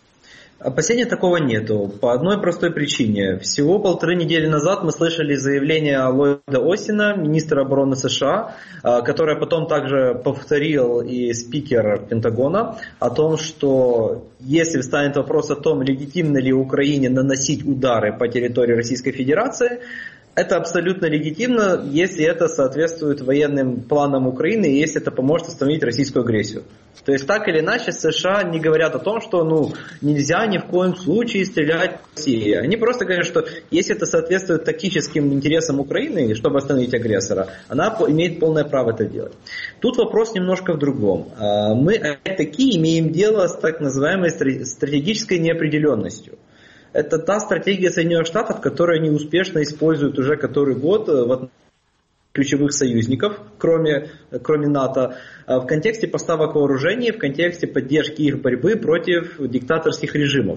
Опасения такого нету. По одной простой причине. Всего полторы недели назад мы слышали заявление Ллойда Остина, министра обороны США, которое потом также повторил и спикер Пентагона, о том, что если встанет вопрос о том, легитимно ли Украине наносить удары по территории Российской Федерации, это абсолютно легитимно, если это соответствует военным планам Украины и если это поможет остановить российскую агрессию. То есть так или иначе США не говорят о том, что ну, нельзя ни в коем случае стрелять в Россию. Они просто говорят, что если это соответствует тактическим интересам Украины, чтобы остановить агрессора, она имеет полное право это делать. Тут вопрос немножко в другом. Мы опять-таки имеем дело с так называемой стратегической неопределенностью. Это та стратегия Соединенных Штатов, которую они успешно используют уже который год в ключевых союзников, кроме, кроме НАТО, в контексте поставок вооружений, в контексте поддержки их борьбы против диктаторских режимов.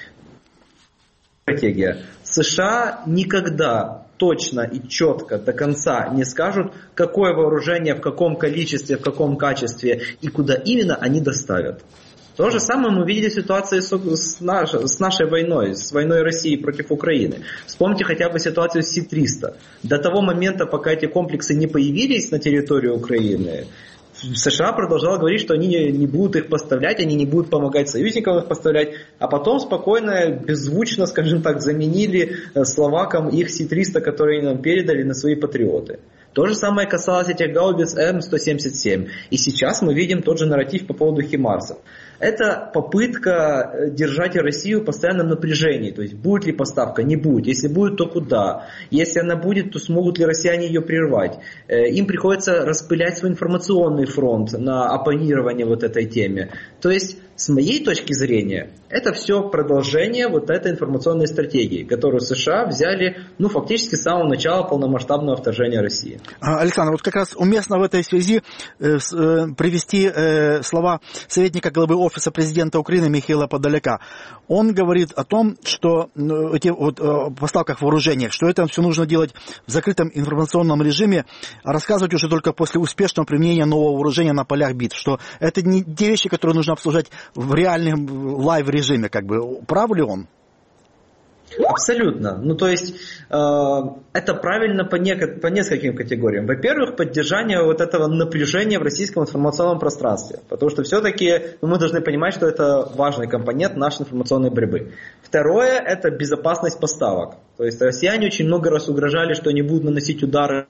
Стратегия. США никогда точно и четко до конца не скажут, какое вооружение, в каком количестве, в каком качестве и куда именно они доставят. То же самое мы видели в ситуации с, наш, с нашей войной, с войной России против Украины. Вспомните хотя бы ситуацию с Си триста. До того момента, пока эти комплексы не появились на территории Украины, США продолжала говорить, что они не, не будут их поставлять, они не будут помогать союзникам их поставлять, а потом спокойно, беззвучно, скажем так, заменили словакам их Си триста, которые нам передали, на свои патриоты. То же самое касалось этих гаубиц М сто семьдесят семь. И сейчас мы видим тот же нарратив по поводу химарсов. Это попытка держать Россию постоянно в напряжении. То есть будет ли поставка, не будет. Если будет, то куда. Если она будет, то смогут ли россияне ее прервать. Им приходится распылять свой информационный фронт на оппонирование вот этой теме. То есть, с моей точки зрения, это все продолжение вот этой информационной стратегии, которую США взяли, ну, фактически с самого начала полномасштабного вторжения России. Александр, вот как раз уместно в этой связи э, э, привести э, слова советника главы Офиса президента Украины Михаила Подоляка. Он говорит о том, что э, эти вот, э, поставках вооружений, что это все нужно делать в закрытом информационном режиме, а рассказывать уже только после успешного применения нового вооружения на полях битв, что это не те вещи, которые нужно обсуждать в реальном лайв-режиме, как бы. Прав ли он? Абсолютно. Ну, то есть, э, это правильно по, не, по нескольким категориям. Во-первых, поддержание вот этого напряжения в российском информационном пространстве. Потому что все-таки ну, мы должны понимать, что это важный компонент нашей информационной борьбы. Второе, это безопасность поставок. То есть, россияне очень много раз угрожали, что они будут наносить удары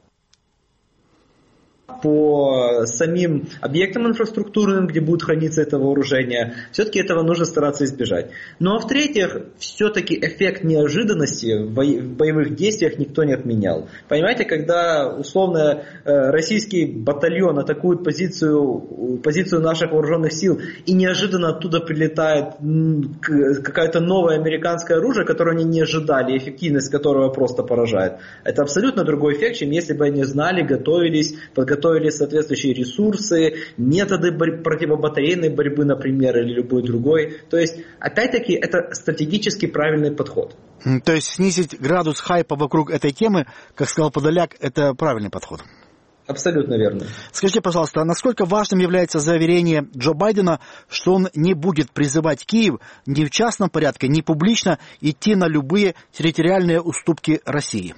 по самим объектам инфраструктурным, где будет храниться это вооружение. Все-таки этого нужно стараться избежать. Ну а в-третьих, все-таки эффект неожиданности в боевых действиях никто не отменял. Понимаете, когда условно российский батальон атакует позицию, позицию наших вооруженных сил, и неожиданно оттуда прилетает какое-то новое американское оружие, которое они не ожидали, эффективность которого просто поражает. Это абсолютно другой эффект, чем если бы они знали, готовились, подготовились соответствующие ресурсы, методы борь- противобатарейной борьбы, например, или любой другой. То есть, опять-таки, это стратегически правильный подход. То есть, снизить градус хайпа вокруг этой темы, как сказал Подоляк, это правильный подход. Абсолютно верно. Скажите, пожалуйста, а насколько важным является заверение Джо Байдена, что он не будет призывать Киев ни в частном порядке, ни публично идти на любые территориальные уступки России?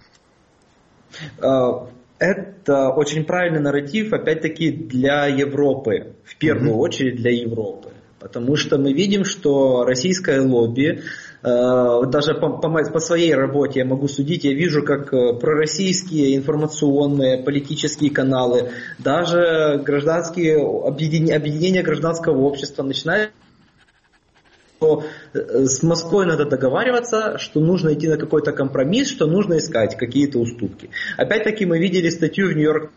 Это очень правильный нарратив, опять-таки, для Европы, в первую mm-hmm. очередь для Европы. Потому что мы видим, что российское лобби, даже по, по, по своей работе я могу судить, я вижу, как пророссийские информационные, политические каналы, даже гражданские объединения, объединения гражданского общества начинают что с Москвой надо договариваться, что нужно идти на какой-то компромисс, что нужно искать какие-то уступки. Опять-таки мы видели статью в Нью-Йорк,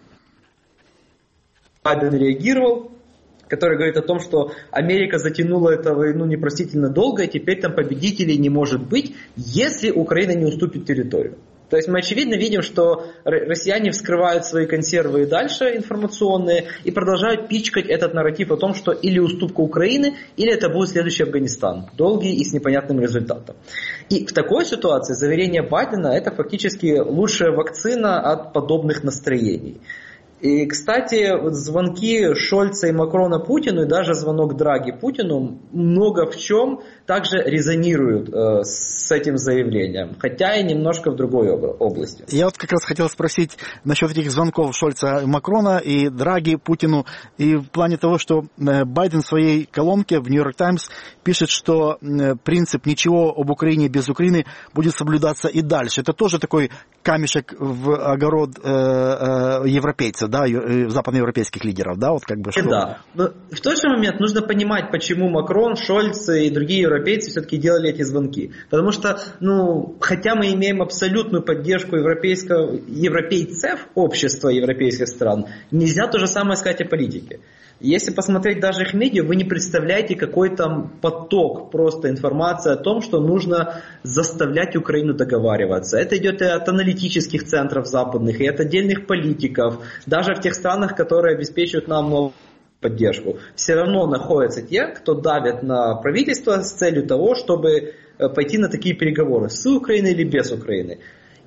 Байден реагировал, который говорит о том, что Америка затянула эту войну непростительно долго, и теперь там победителей не может быть, если Украина не уступит территорию. То есть мы очевидно видим, что россияне вскрывают свои консервы и дальше информационные и продолжают пичкать этот нарратив о том, что или уступка Украины, или это будет следующий Афганистан, долгий и с непонятным результатом. И в такой ситуации заверение Байдена – это фактически лучшая вакцина от подобных настроений. И, кстати, звонки Шольца и Макрона Путину, и даже звонок Драги Путину много в чем также резонируют э, с этим заявлением, хотя и немножко в другой области. Я вот как раз хотел спросить насчет этих звонков Шольца и Макрона и Драги Путину, и в плане того, что Байден в своей колонке в Нью-Йорк Таймс пишет, что принцип «ничего об Украине без Украины» будет соблюдаться и дальше. Это тоже такой камешек в огород э, э, европейцев, да, западноевропейских лидеров, да, вот как бы что. Да. Но в тот же момент нужно понимать, почему Макрон, Шольц и другие европейцы все-таки делали эти звонки. Потому что, ну, хотя мы имеем абсолютную поддержку европейского, европейцев, общества европейских стран, нельзя то же самое сказать о политике. Если посмотреть даже их медиа, вы не представляете, какой там поток просто информации о том, что нужно заставлять Украину договариваться. Это идет и от аналитических центров западных, и от отдельных политиков, даже в тех странах, которые обеспечивают нам новую поддержку. Все равно находятся те, кто давит на правительство с целью того, чтобы пойти на такие переговоры с Украиной или без Украины.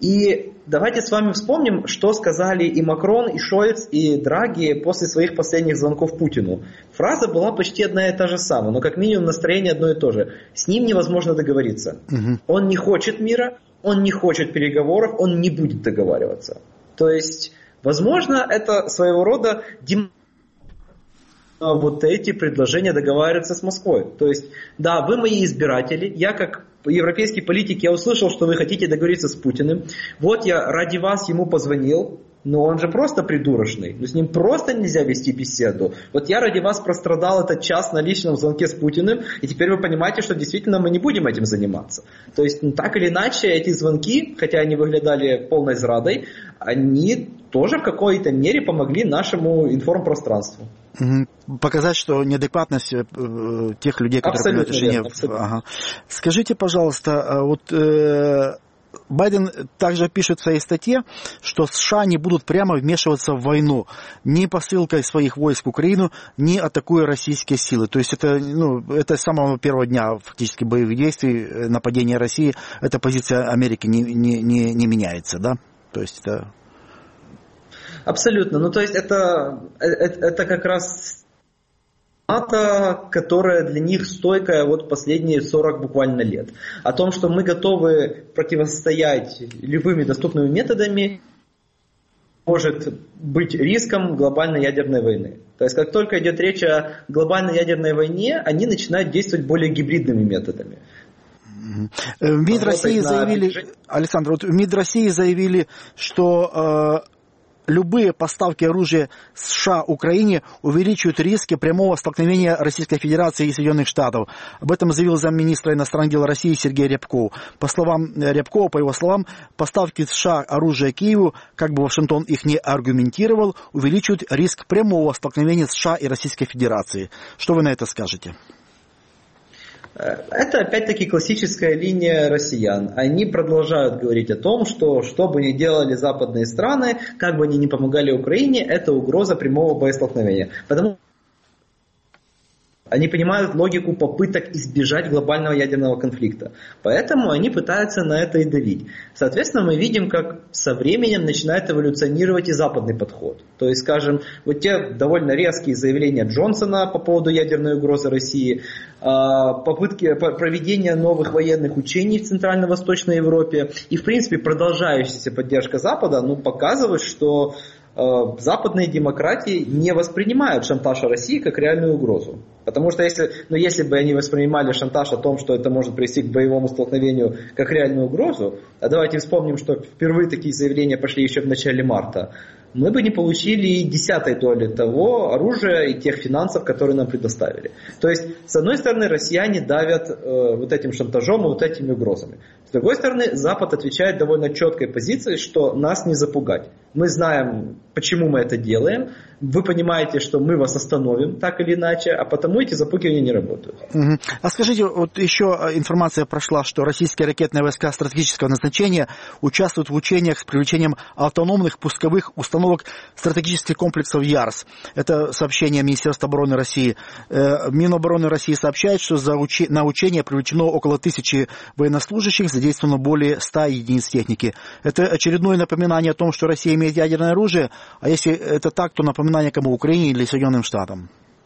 И давайте с вами вспомним, что сказали и Макрон, и Шольц, и Драги после своих последних звонков Путину. Фраза была почти одна и та же самая, но как минимум настроение одно и то же. С ним невозможно договориться. Угу. Он не хочет мира, он не хочет переговоров, он не будет договариваться. То есть, возможно, это своего рода демонстрация. Вот эти предложения договариваться с Москвой. То есть, да, вы мои избиратели, я как европейский политик, я услышал, что вы хотите договориться с Путиным. Вот я ради вас ему позвонил, но он же просто придурочный. Ну, с ним просто нельзя вести беседу. Вот я ради вас прострадал этот час на личном звонке с Путиным, и теперь вы понимаете, что действительно мы не будем этим заниматься. То есть, ну, так или иначе, эти звонки, хотя они выглядали полной зрадой, они тоже в какой-то мере помогли нашему информпространству. Угу. Показать, что неадекватность э, тех людей, которые принимают решения. Ага. Скажите, пожалуйста, вот э, Байден также пишет в своей статье, что США не будут прямо вмешиваться в войну, ни посылкой своих войск в Украину, ни атакуя российские силы. То есть это, ну, это с самого первого дня фактически боевых действий, нападения России, эта позиция Америки не, не, не, не меняется, да? То есть это... Абсолютно. Ну, то есть это, это, это как раз НАТО, которая для них стойкая вот последние сорок буквально лет. О том, что мы готовы противостоять любыми доступными методами, может быть риском глобальной ядерной войны. То есть как только идет речь о глобальной ядерной войне, они начинают действовать более гибридными методами. В МИД России заявили, Александр, вот в МИД России заявили, что э, любые поставки оружия США Украине увеличивают риски прямого столкновения Российской Федерации и Соединенных Штатов. Об этом заявил замминистра иностранных дел России Сергей Рябков. По словам Рябкова, по его словам, поставки США оружия Киеву, как бы Вашингтон их не аргументировал, увеличивают риск прямого столкновения США и Российской Федерации. Что вы на это скажете? Это опять-таки классическая линия россиян. Они продолжают говорить о том, что что бы ни делали западные страны, как бы они ни помогали Украине, это угроза прямого боестолкновения. Потому они понимают логику попыток избежать глобального ядерного конфликта. Поэтому они пытаются на это и давить. Соответственно, мы видим, как со временем начинает эволюционировать и западный подход. То есть, скажем, вот те довольно резкие заявления Джонсона по поводу ядерной угрозы России, попытки проведения новых военных учений в Центрально-Восточной Европе и, в принципе, продолжающаяся поддержка Запада, ну, показывает, что западные демократии не воспринимают шантаж России как реальную угрозу. Потому что если, ну, если бы они воспринимали шантаж о том, что это может привести к боевому столкновению как реальную угрозу, а давайте вспомним, что впервые такие заявления пошли еще в начале марта, мы бы не получили и десятой доли того оружия и тех финансов, которые нам предоставили. То есть, с одной стороны, россияне давят э, вот этим шантажом и вот этими угрозами. С другой стороны, Запад отвечает довольно четкой позицией, что нас не запугать. Мы знаем, почему мы это делаем. Вы понимаете, что мы вас остановим так или иначе, а потому эти запугивания не работают. Угу. А скажите, вот еще информация прошла, что российские ракетные войска стратегического назначения участвуют в учениях с привлечением автономных пусковых установок стратегических комплексов ЯРС. Это сообщение Министерства обороны России. Минобороны России сообщает, что за уч... на учения привлечено около тысячи военнослужащих, задействовано более ста единиц техники. Это очередное напоминание о том, что Россия имеет ядерное оружие, а если это так, то напоминание кому, Украине или Соединенным Штатам?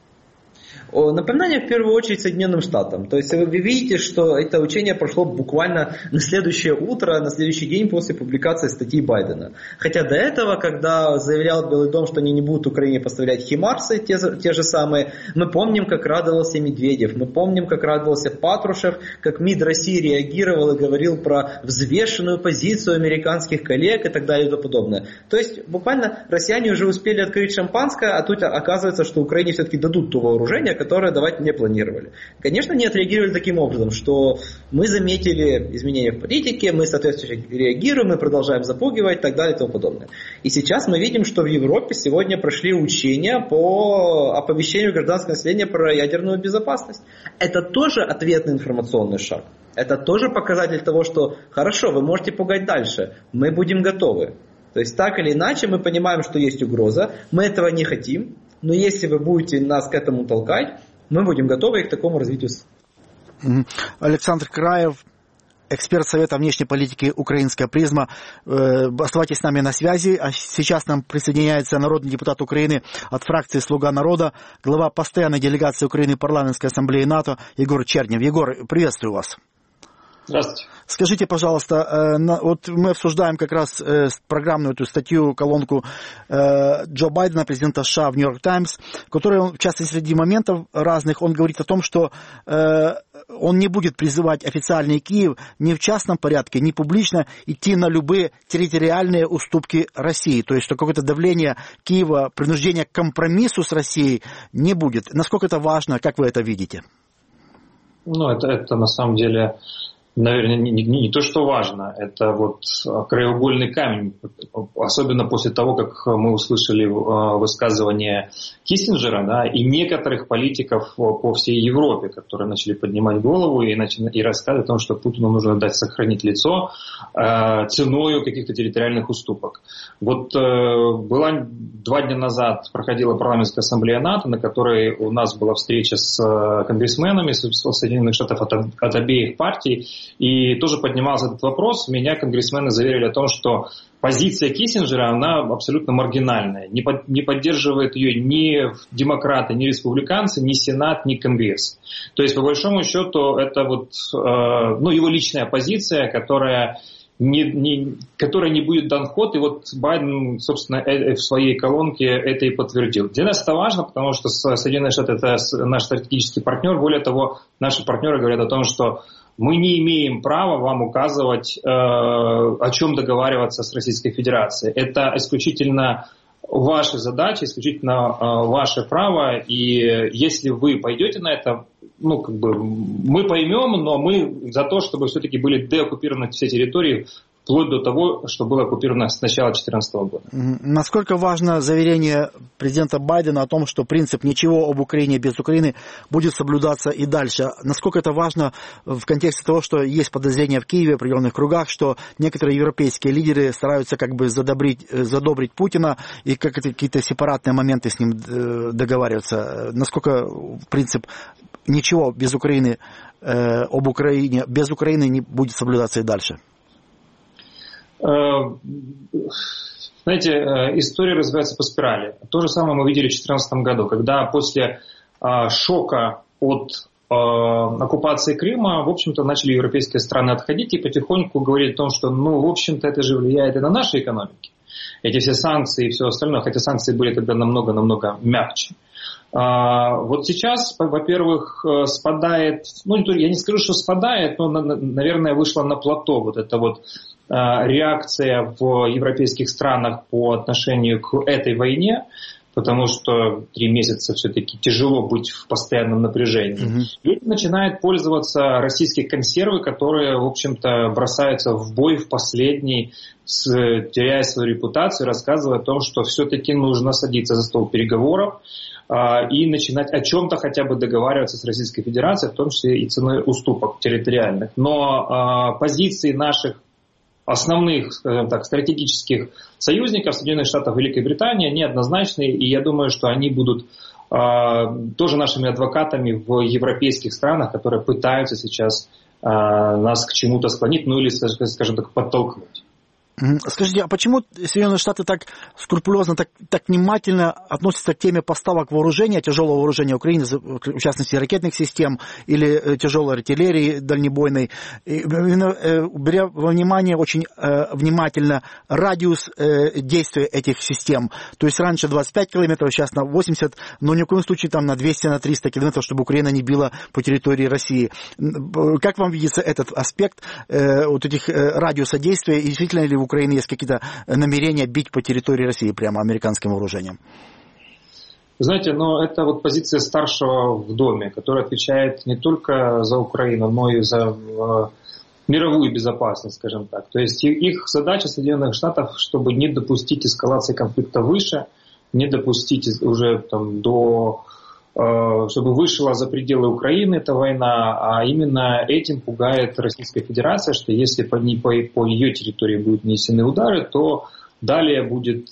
Напоминание в первую очередь Соединенным Штатам. То есть вы видите, что это учение прошло буквально на следующее утро, на следующий день после публикации статьи Байдена. Хотя до этого, когда заявлял Белый дом, что они не будут Украине поставлять химарсы, те, те же самые, мы помним, как радовался Медведев, мы помним, как радовался Патрушев, как МИД России реагировал и говорил про взвешенную позицию американских коллег и так далее и тому подобное. То есть буквально россияне уже успели открыть шампанское, а тут оказывается, что Украине все-таки дадут то вооружение, которое давать не планировали. Конечно, не отреагировали таким образом, что мы заметили изменения в политике, мы, соответственно, реагируем, мы продолжаем запугивать и так далее и тому подобное. И сейчас мы видим, что в Европе сегодня прошли учения по оповещению гражданского населения про ядерную безопасность. Это тоже ответный информационный шаг. Это тоже показатель того, что хорошо, вы можете пугать дальше, мы будем готовы. То есть так или иначе мы понимаем, что есть угроза, мы этого не хотим, но если вы будете нас к этому толкать, мы будем готовы к такому развитию. Александр Краев, эксперт Совета внешней политики «Украинская призма». Оставайтесь с нами на связи. А сейчас к нам присоединяется народный депутат Украины от фракции «Слуга народа», глава постоянной делегации Украины в парламентской ассамблее НАТО Егор Чернев. Егор, приветствую вас. Здравствуйте. Скажите, пожалуйста, вот мы обсуждаем как раз программную эту статью, колонку Джо Байдена, президента США в «Нью-Йорк Таймс», в которой, в частности, среди моментов разных, он говорит о том, что он не будет призывать официальный Киев ни в частном порядке, ни публично идти на любые территориальные уступки России. То есть, что какое-то давление Киева, принуждение к компромиссу с Россией не будет. Насколько это важно, как вы это видите? Ну, это, это на самом деле... Наверное, не, не, не то, что важно, это вот краеугольный камень, особенно после того, как мы услышали высказывания Киссинджера, да, и некоторых политиков по всей Европе, которые начали поднимать голову и, начали, и рассказывать о том, что Путину нужно дать сохранить лицо э, ценою каких-то территориальных уступок. Вот э, была два дня назад проходила парламентская ассамблея НАТО, на которой у нас была встреча с конгрессменами Соединенных Штатов от, от обеих партий. И тоже поднимался этот вопрос. Меня конгрессмены заверили о том, что позиция Киссинджера, она абсолютно маргинальная. Не, под, не поддерживает ее ни демократы, ни республиканцы, ни Сенат, ни Конгресс. То есть, по большому счету, это вот, э, ну, его личная позиция, которая не, не, которой не будет дан ход. И вот Байден, собственно, в своей колонке это и подтвердил. Для нас это важно, потому что Соединенные Штаты – это наш стратегический партнер. Более того, наши партнеры говорят о том, что мы не имеем права вам указывать, э, о чем договариваться с Российской Федерацией. Это исключительно ваши задачи, исключительно э, ваше право. И если вы пойдете на это, ну, как бы, мы поймем, но мы за то, чтобы все-таки были деоккупированы все территории, вплоть до того, что было оккупировано с начала две тысячи четырнадцатого года. Насколько важно заверение президента Байдена о том, что принцип «ничего об Украине без Украины» будет соблюдаться и дальше? Насколько это важно в контексте того, что есть подозрения в Киеве, в определенных кругах, что некоторые европейские лидеры стараются как бы задобрить, задобрить Путина и как какие-то сепаратные моменты с ним договариваться? Насколько принцип «ничего без Украины, э, об Украине, без Украины» не будет соблюдаться и дальше? Знаете, история развивается по спирали. То же самое мы видели в две тысячи четырнадцатом году, когда после шока от оккупации Крыма, в общем-то, начали европейские страны отходить и потихоньку говорить о том, что, ну, в общем-то, это же влияет и на наши экономики. Эти все санкции и все остальное, хотя санкции были тогда намного-намного мягче. Вот сейчас, во-первых, спадает, ну, я не скажу, что спадает, но, наверное, вышла на плато вот эта вот реакция в европейских странах по отношению к этой войне, потому что три месяца все-таки тяжело быть в постоянном напряжении. Mm-hmm. И этим начинают пользоваться российские консервы, которые, в общем-то, бросаются в бой в последний, теряя свою репутацию, рассказывая о том, что все-таки нужно садиться за стол переговоров и начинать о чем-то хотя бы договариваться с Российской Федерацией, в том числе и ценой уступок территориальных. Но позиции наших основных, скажем так, стратегических союзников Соединенных Штатов и Великобритании, они однозначные, и я думаю, что они будут э, тоже нашими адвокатами в европейских странах, которые пытаются сейчас э, нас к чему-то склонить, ну или, скажем так, подтолкнуть. Скажите, а почему Соединенные Штаты так скрупулезно, так, так внимательно относятся к теме поставок вооружения, тяжелого вооружения Украины, в частности ракетных систем или тяжелой артиллерии дальнобойной, именно беря во внимание очень внимательно радиус действия этих систем? То есть раньше двадцать пять километров, сейчас на восемьдесят, но ни в коем случае там на двести, на триста километров, чтобы Украина не била по территории России. Как вам видится этот аспект вот этих радиуса действия, и действительно ли в Украины есть какие-то намерения бить по территории России прямо американским вооружением? Знаете, но это вот позиция старшего в доме, который отвечает не только за Украину, но и за э, мировую безопасность, скажем так. То есть их задача Соединенных Штатов, чтобы не допустить эскалации конфликта выше, не допустить уже там до... чтобы вышла за пределы Украины эта война, а именно этим пугает Российская Федерация, что если по, ней, по, по ее территории будут нанесены удары, то далее будет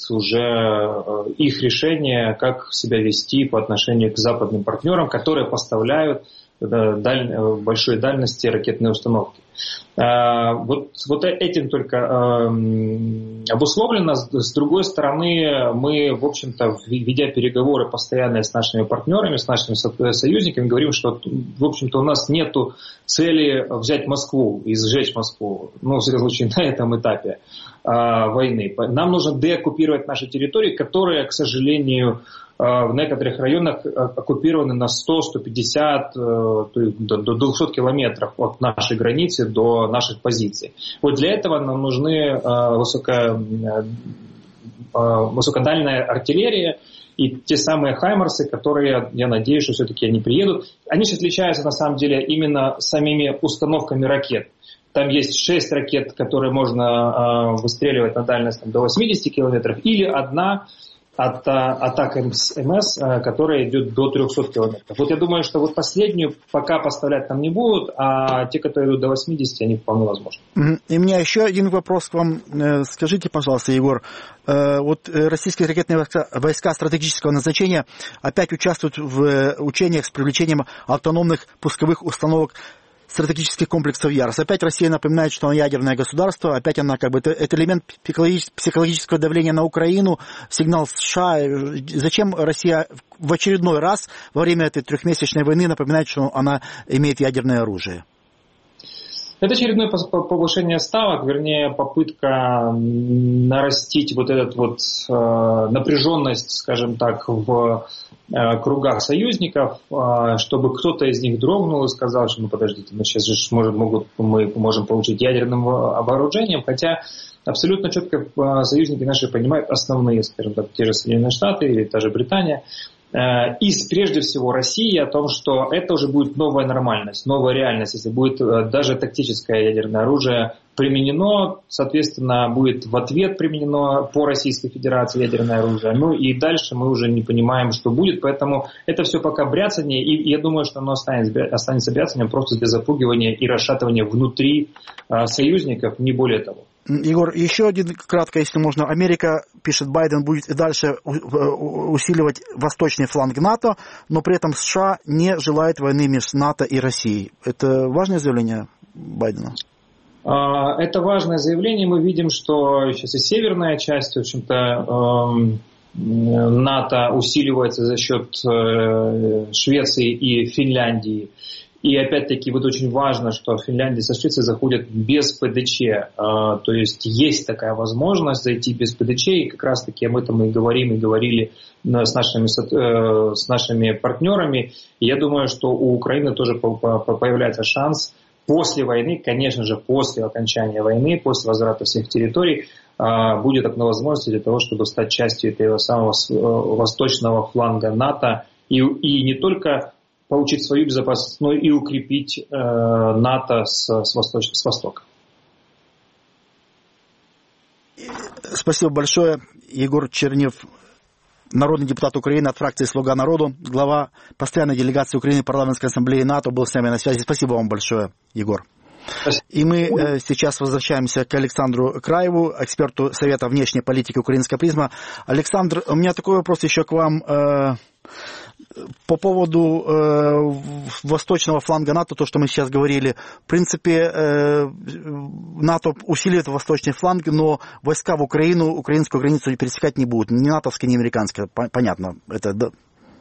уже их решение, как себя вести по отношению к западным партнерам, которые поставляют даль, большой дальности ракетные установки. Вот, вот этим только обусловлено. С другой стороны, мы, в общем-то, ведя переговоры постоянные с нашими партнерами, с нашими союзниками, говорим, что, в общем-то, у нас нет цели взять Москву и сжечь Москву, ну, в всяком случае, на этом этапе войны. Нам нужно деоккупировать наши территории, которые, к сожалению, в некоторых районах оккупированы на сто — сто пятьдесят, до двухсот километров от нашей границы до наших позиций. Вот для этого нам нужны высоко, высокодальная артиллерия и те самые хаймарсы, которые, я надеюсь, что все-таки они приедут. Они же отличаются на самом деле именно самими установками ракет. Там есть шесть ракет, которые можно выстреливать на дальность там, до восьмидесяти километров, или одна от атак МС, которая идет до трехсот километров. Вот я думаю, что вот последнюю пока поставлять нам не будут, а те, которые идут до восьмидесяти, они вполне возможны. И у меня еще один вопрос к вам. Скажите, пожалуйста, Егор, вот российские ракетные войска, войска стратегического назначения опять участвуют в учениях с привлечением автономных пусковых установок стратегических комплексов Ярос. Опять Россия напоминает, что она ядерное государство, опять она как бы, это, это элемент психологического давления на Украину, сигнал США. Зачем Россия в очередной раз во время этой трехмесячной войны напоминает, что она имеет ядерное оружие? Это очередное повышение ставок, вернее, попытка нарастить вот эту вот э, напряженность, скажем так, в э, кругах союзников, э, чтобы кто-то из них дрогнул и сказал, что ну подождите, мы сейчас же может, могут, мы можем получить ядерным вооружением, хотя абсолютно четко э, союзники наши понимают основные, скажем так, те же Соединенные Штаты или та же Британия, и прежде всего России о том, что это уже будет новая нормальность, новая реальность. Если будет даже тактическое ядерное оружие применено, соответственно, будет в ответ применено по Российской Федерации ядерное оружие. Ну и дальше мы уже не понимаем, что будет. Поэтому это все пока бряцание. И я думаю, что оно останется, останется бряцанием просто для запугивания и расшатывания внутри союзников, не более того. Егор, еще один кратко, если можно. Америка, пишет Байден, будет и дальше усиливать восточный фланг НАТО, но при этом США не желает войны между НАТО и Россией. Это важное заявление Байдена? Это важное заявление. Мы видим, что сейчас и северная часть, в общем-то, НАТО усиливается за счет Швеции и Финляндии. И опять-таки вот очень важно, что Финляндия со Швецией заходят без ПДЧ. То есть есть такая возможность зайти без ПДЧ, и как раз-таки об этом мы и говорим, и говорили с нашими, с нашими партнерами. И я думаю, что у Украины тоже появляется шанс после войны, конечно же, после окончания войны, после возврата всех территорий, будет одна возможность для того, чтобы стать частью этого самого восточного фланга НАТО. И, и не только получить свою безопасность, но и укрепить э, НАТО с, с, восточ... с востока. Спасибо большое. Егор Чернев, народный депутат Украины от фракции «Слуга народу», глава постоянной делегации Украины в парламентской ассамблее НАТО, был с нами на связи. Спасибо вам большое, Егор. Спасибо. И мы э, сейчас возвращаемся к Александру Краеву, эксперту Совета внешней политики «Украинская призма». Александр, у меня такой вопрос еще к вам. Э, По поводу э, восточного фланга НАТО, то, что мы сейчас говорили, в принципе, э, НАТО усиливает восточный фланг, но войска в Украину, украинскую границу пересекать не будут. Ни натовские, ни американские. Понятно. Это, да.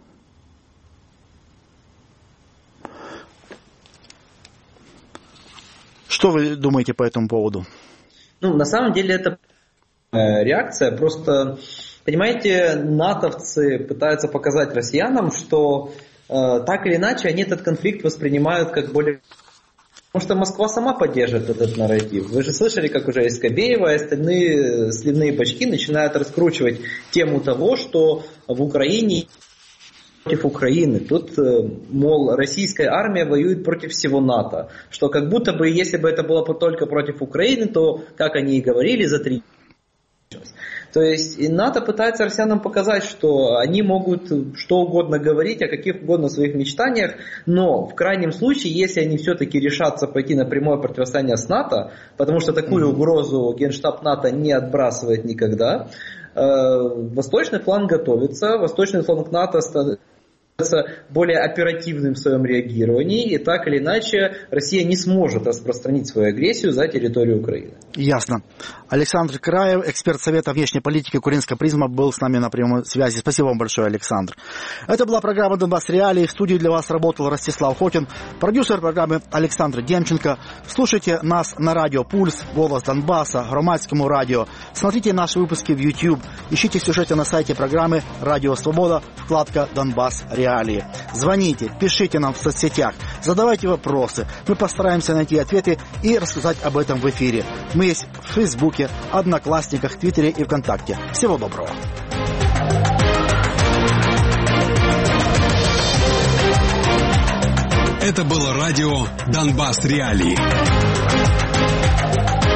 Что вы думаете по этому поводу? Ну, на самом деле, это реакция. Просто... Понимаете, натовцы пытаются показать россиянам, что э, так или иначе они этот конфликт воспринимают как более... Потому что Москва сама поддерживает этот нарратив. Вы же слышали, как уже и Скобеева, и остальные сливные бачки начинают раскручивать тему того, что в Украине против Украины. Тут, мол, российская армия воюет против всего НАТО. Что как будто бы, если бы это было только против Украины, то, как они и говорили, за три... То есть и НАТО пытается россиянам показать, что они могут что угодно говорить, о каких угодно своих мечтаниях, но в крайнем случае, если они все-таки решатся пойти на прямое противостояние с НАТО, потому что такую mm-hmm. угрозу Генштаб НАТО не отбрасывает никогда, э, восточный фланг готовится, восточный фланг НАТО более оперативным в своем реагировании, и так или иначе Россия не сможет распространить свою агрессию за территорию Украины. Ясно. Александр Краев, эксперт Совета внешней политики «Украинская призма», был с нами на прямой связи. Спасибо вам большое, Александр. Это была программа «Донбасс Реалии». В студии для вас работал Ростислав Хотин, продюсер программы Александр Демченко. Слушайте нас на радио «Пульс», «Голос Донбасса», «Громадскому радио». Смотрите наши выпуски в YouTube. Ищите сюжеты на сайте программы «Радио Свобода», вкладка «Донбасс Реалии». Звоните, пишите нам в соцсетях, задавайте вопросы. Мы постараемся найти ответы и рассказать об этом в эфире. Мы есть в Фейсбуке, Одноклассниках, Твиттере и ВКонтакте. Всего доброго. Это было радио «Донбасс Реалии».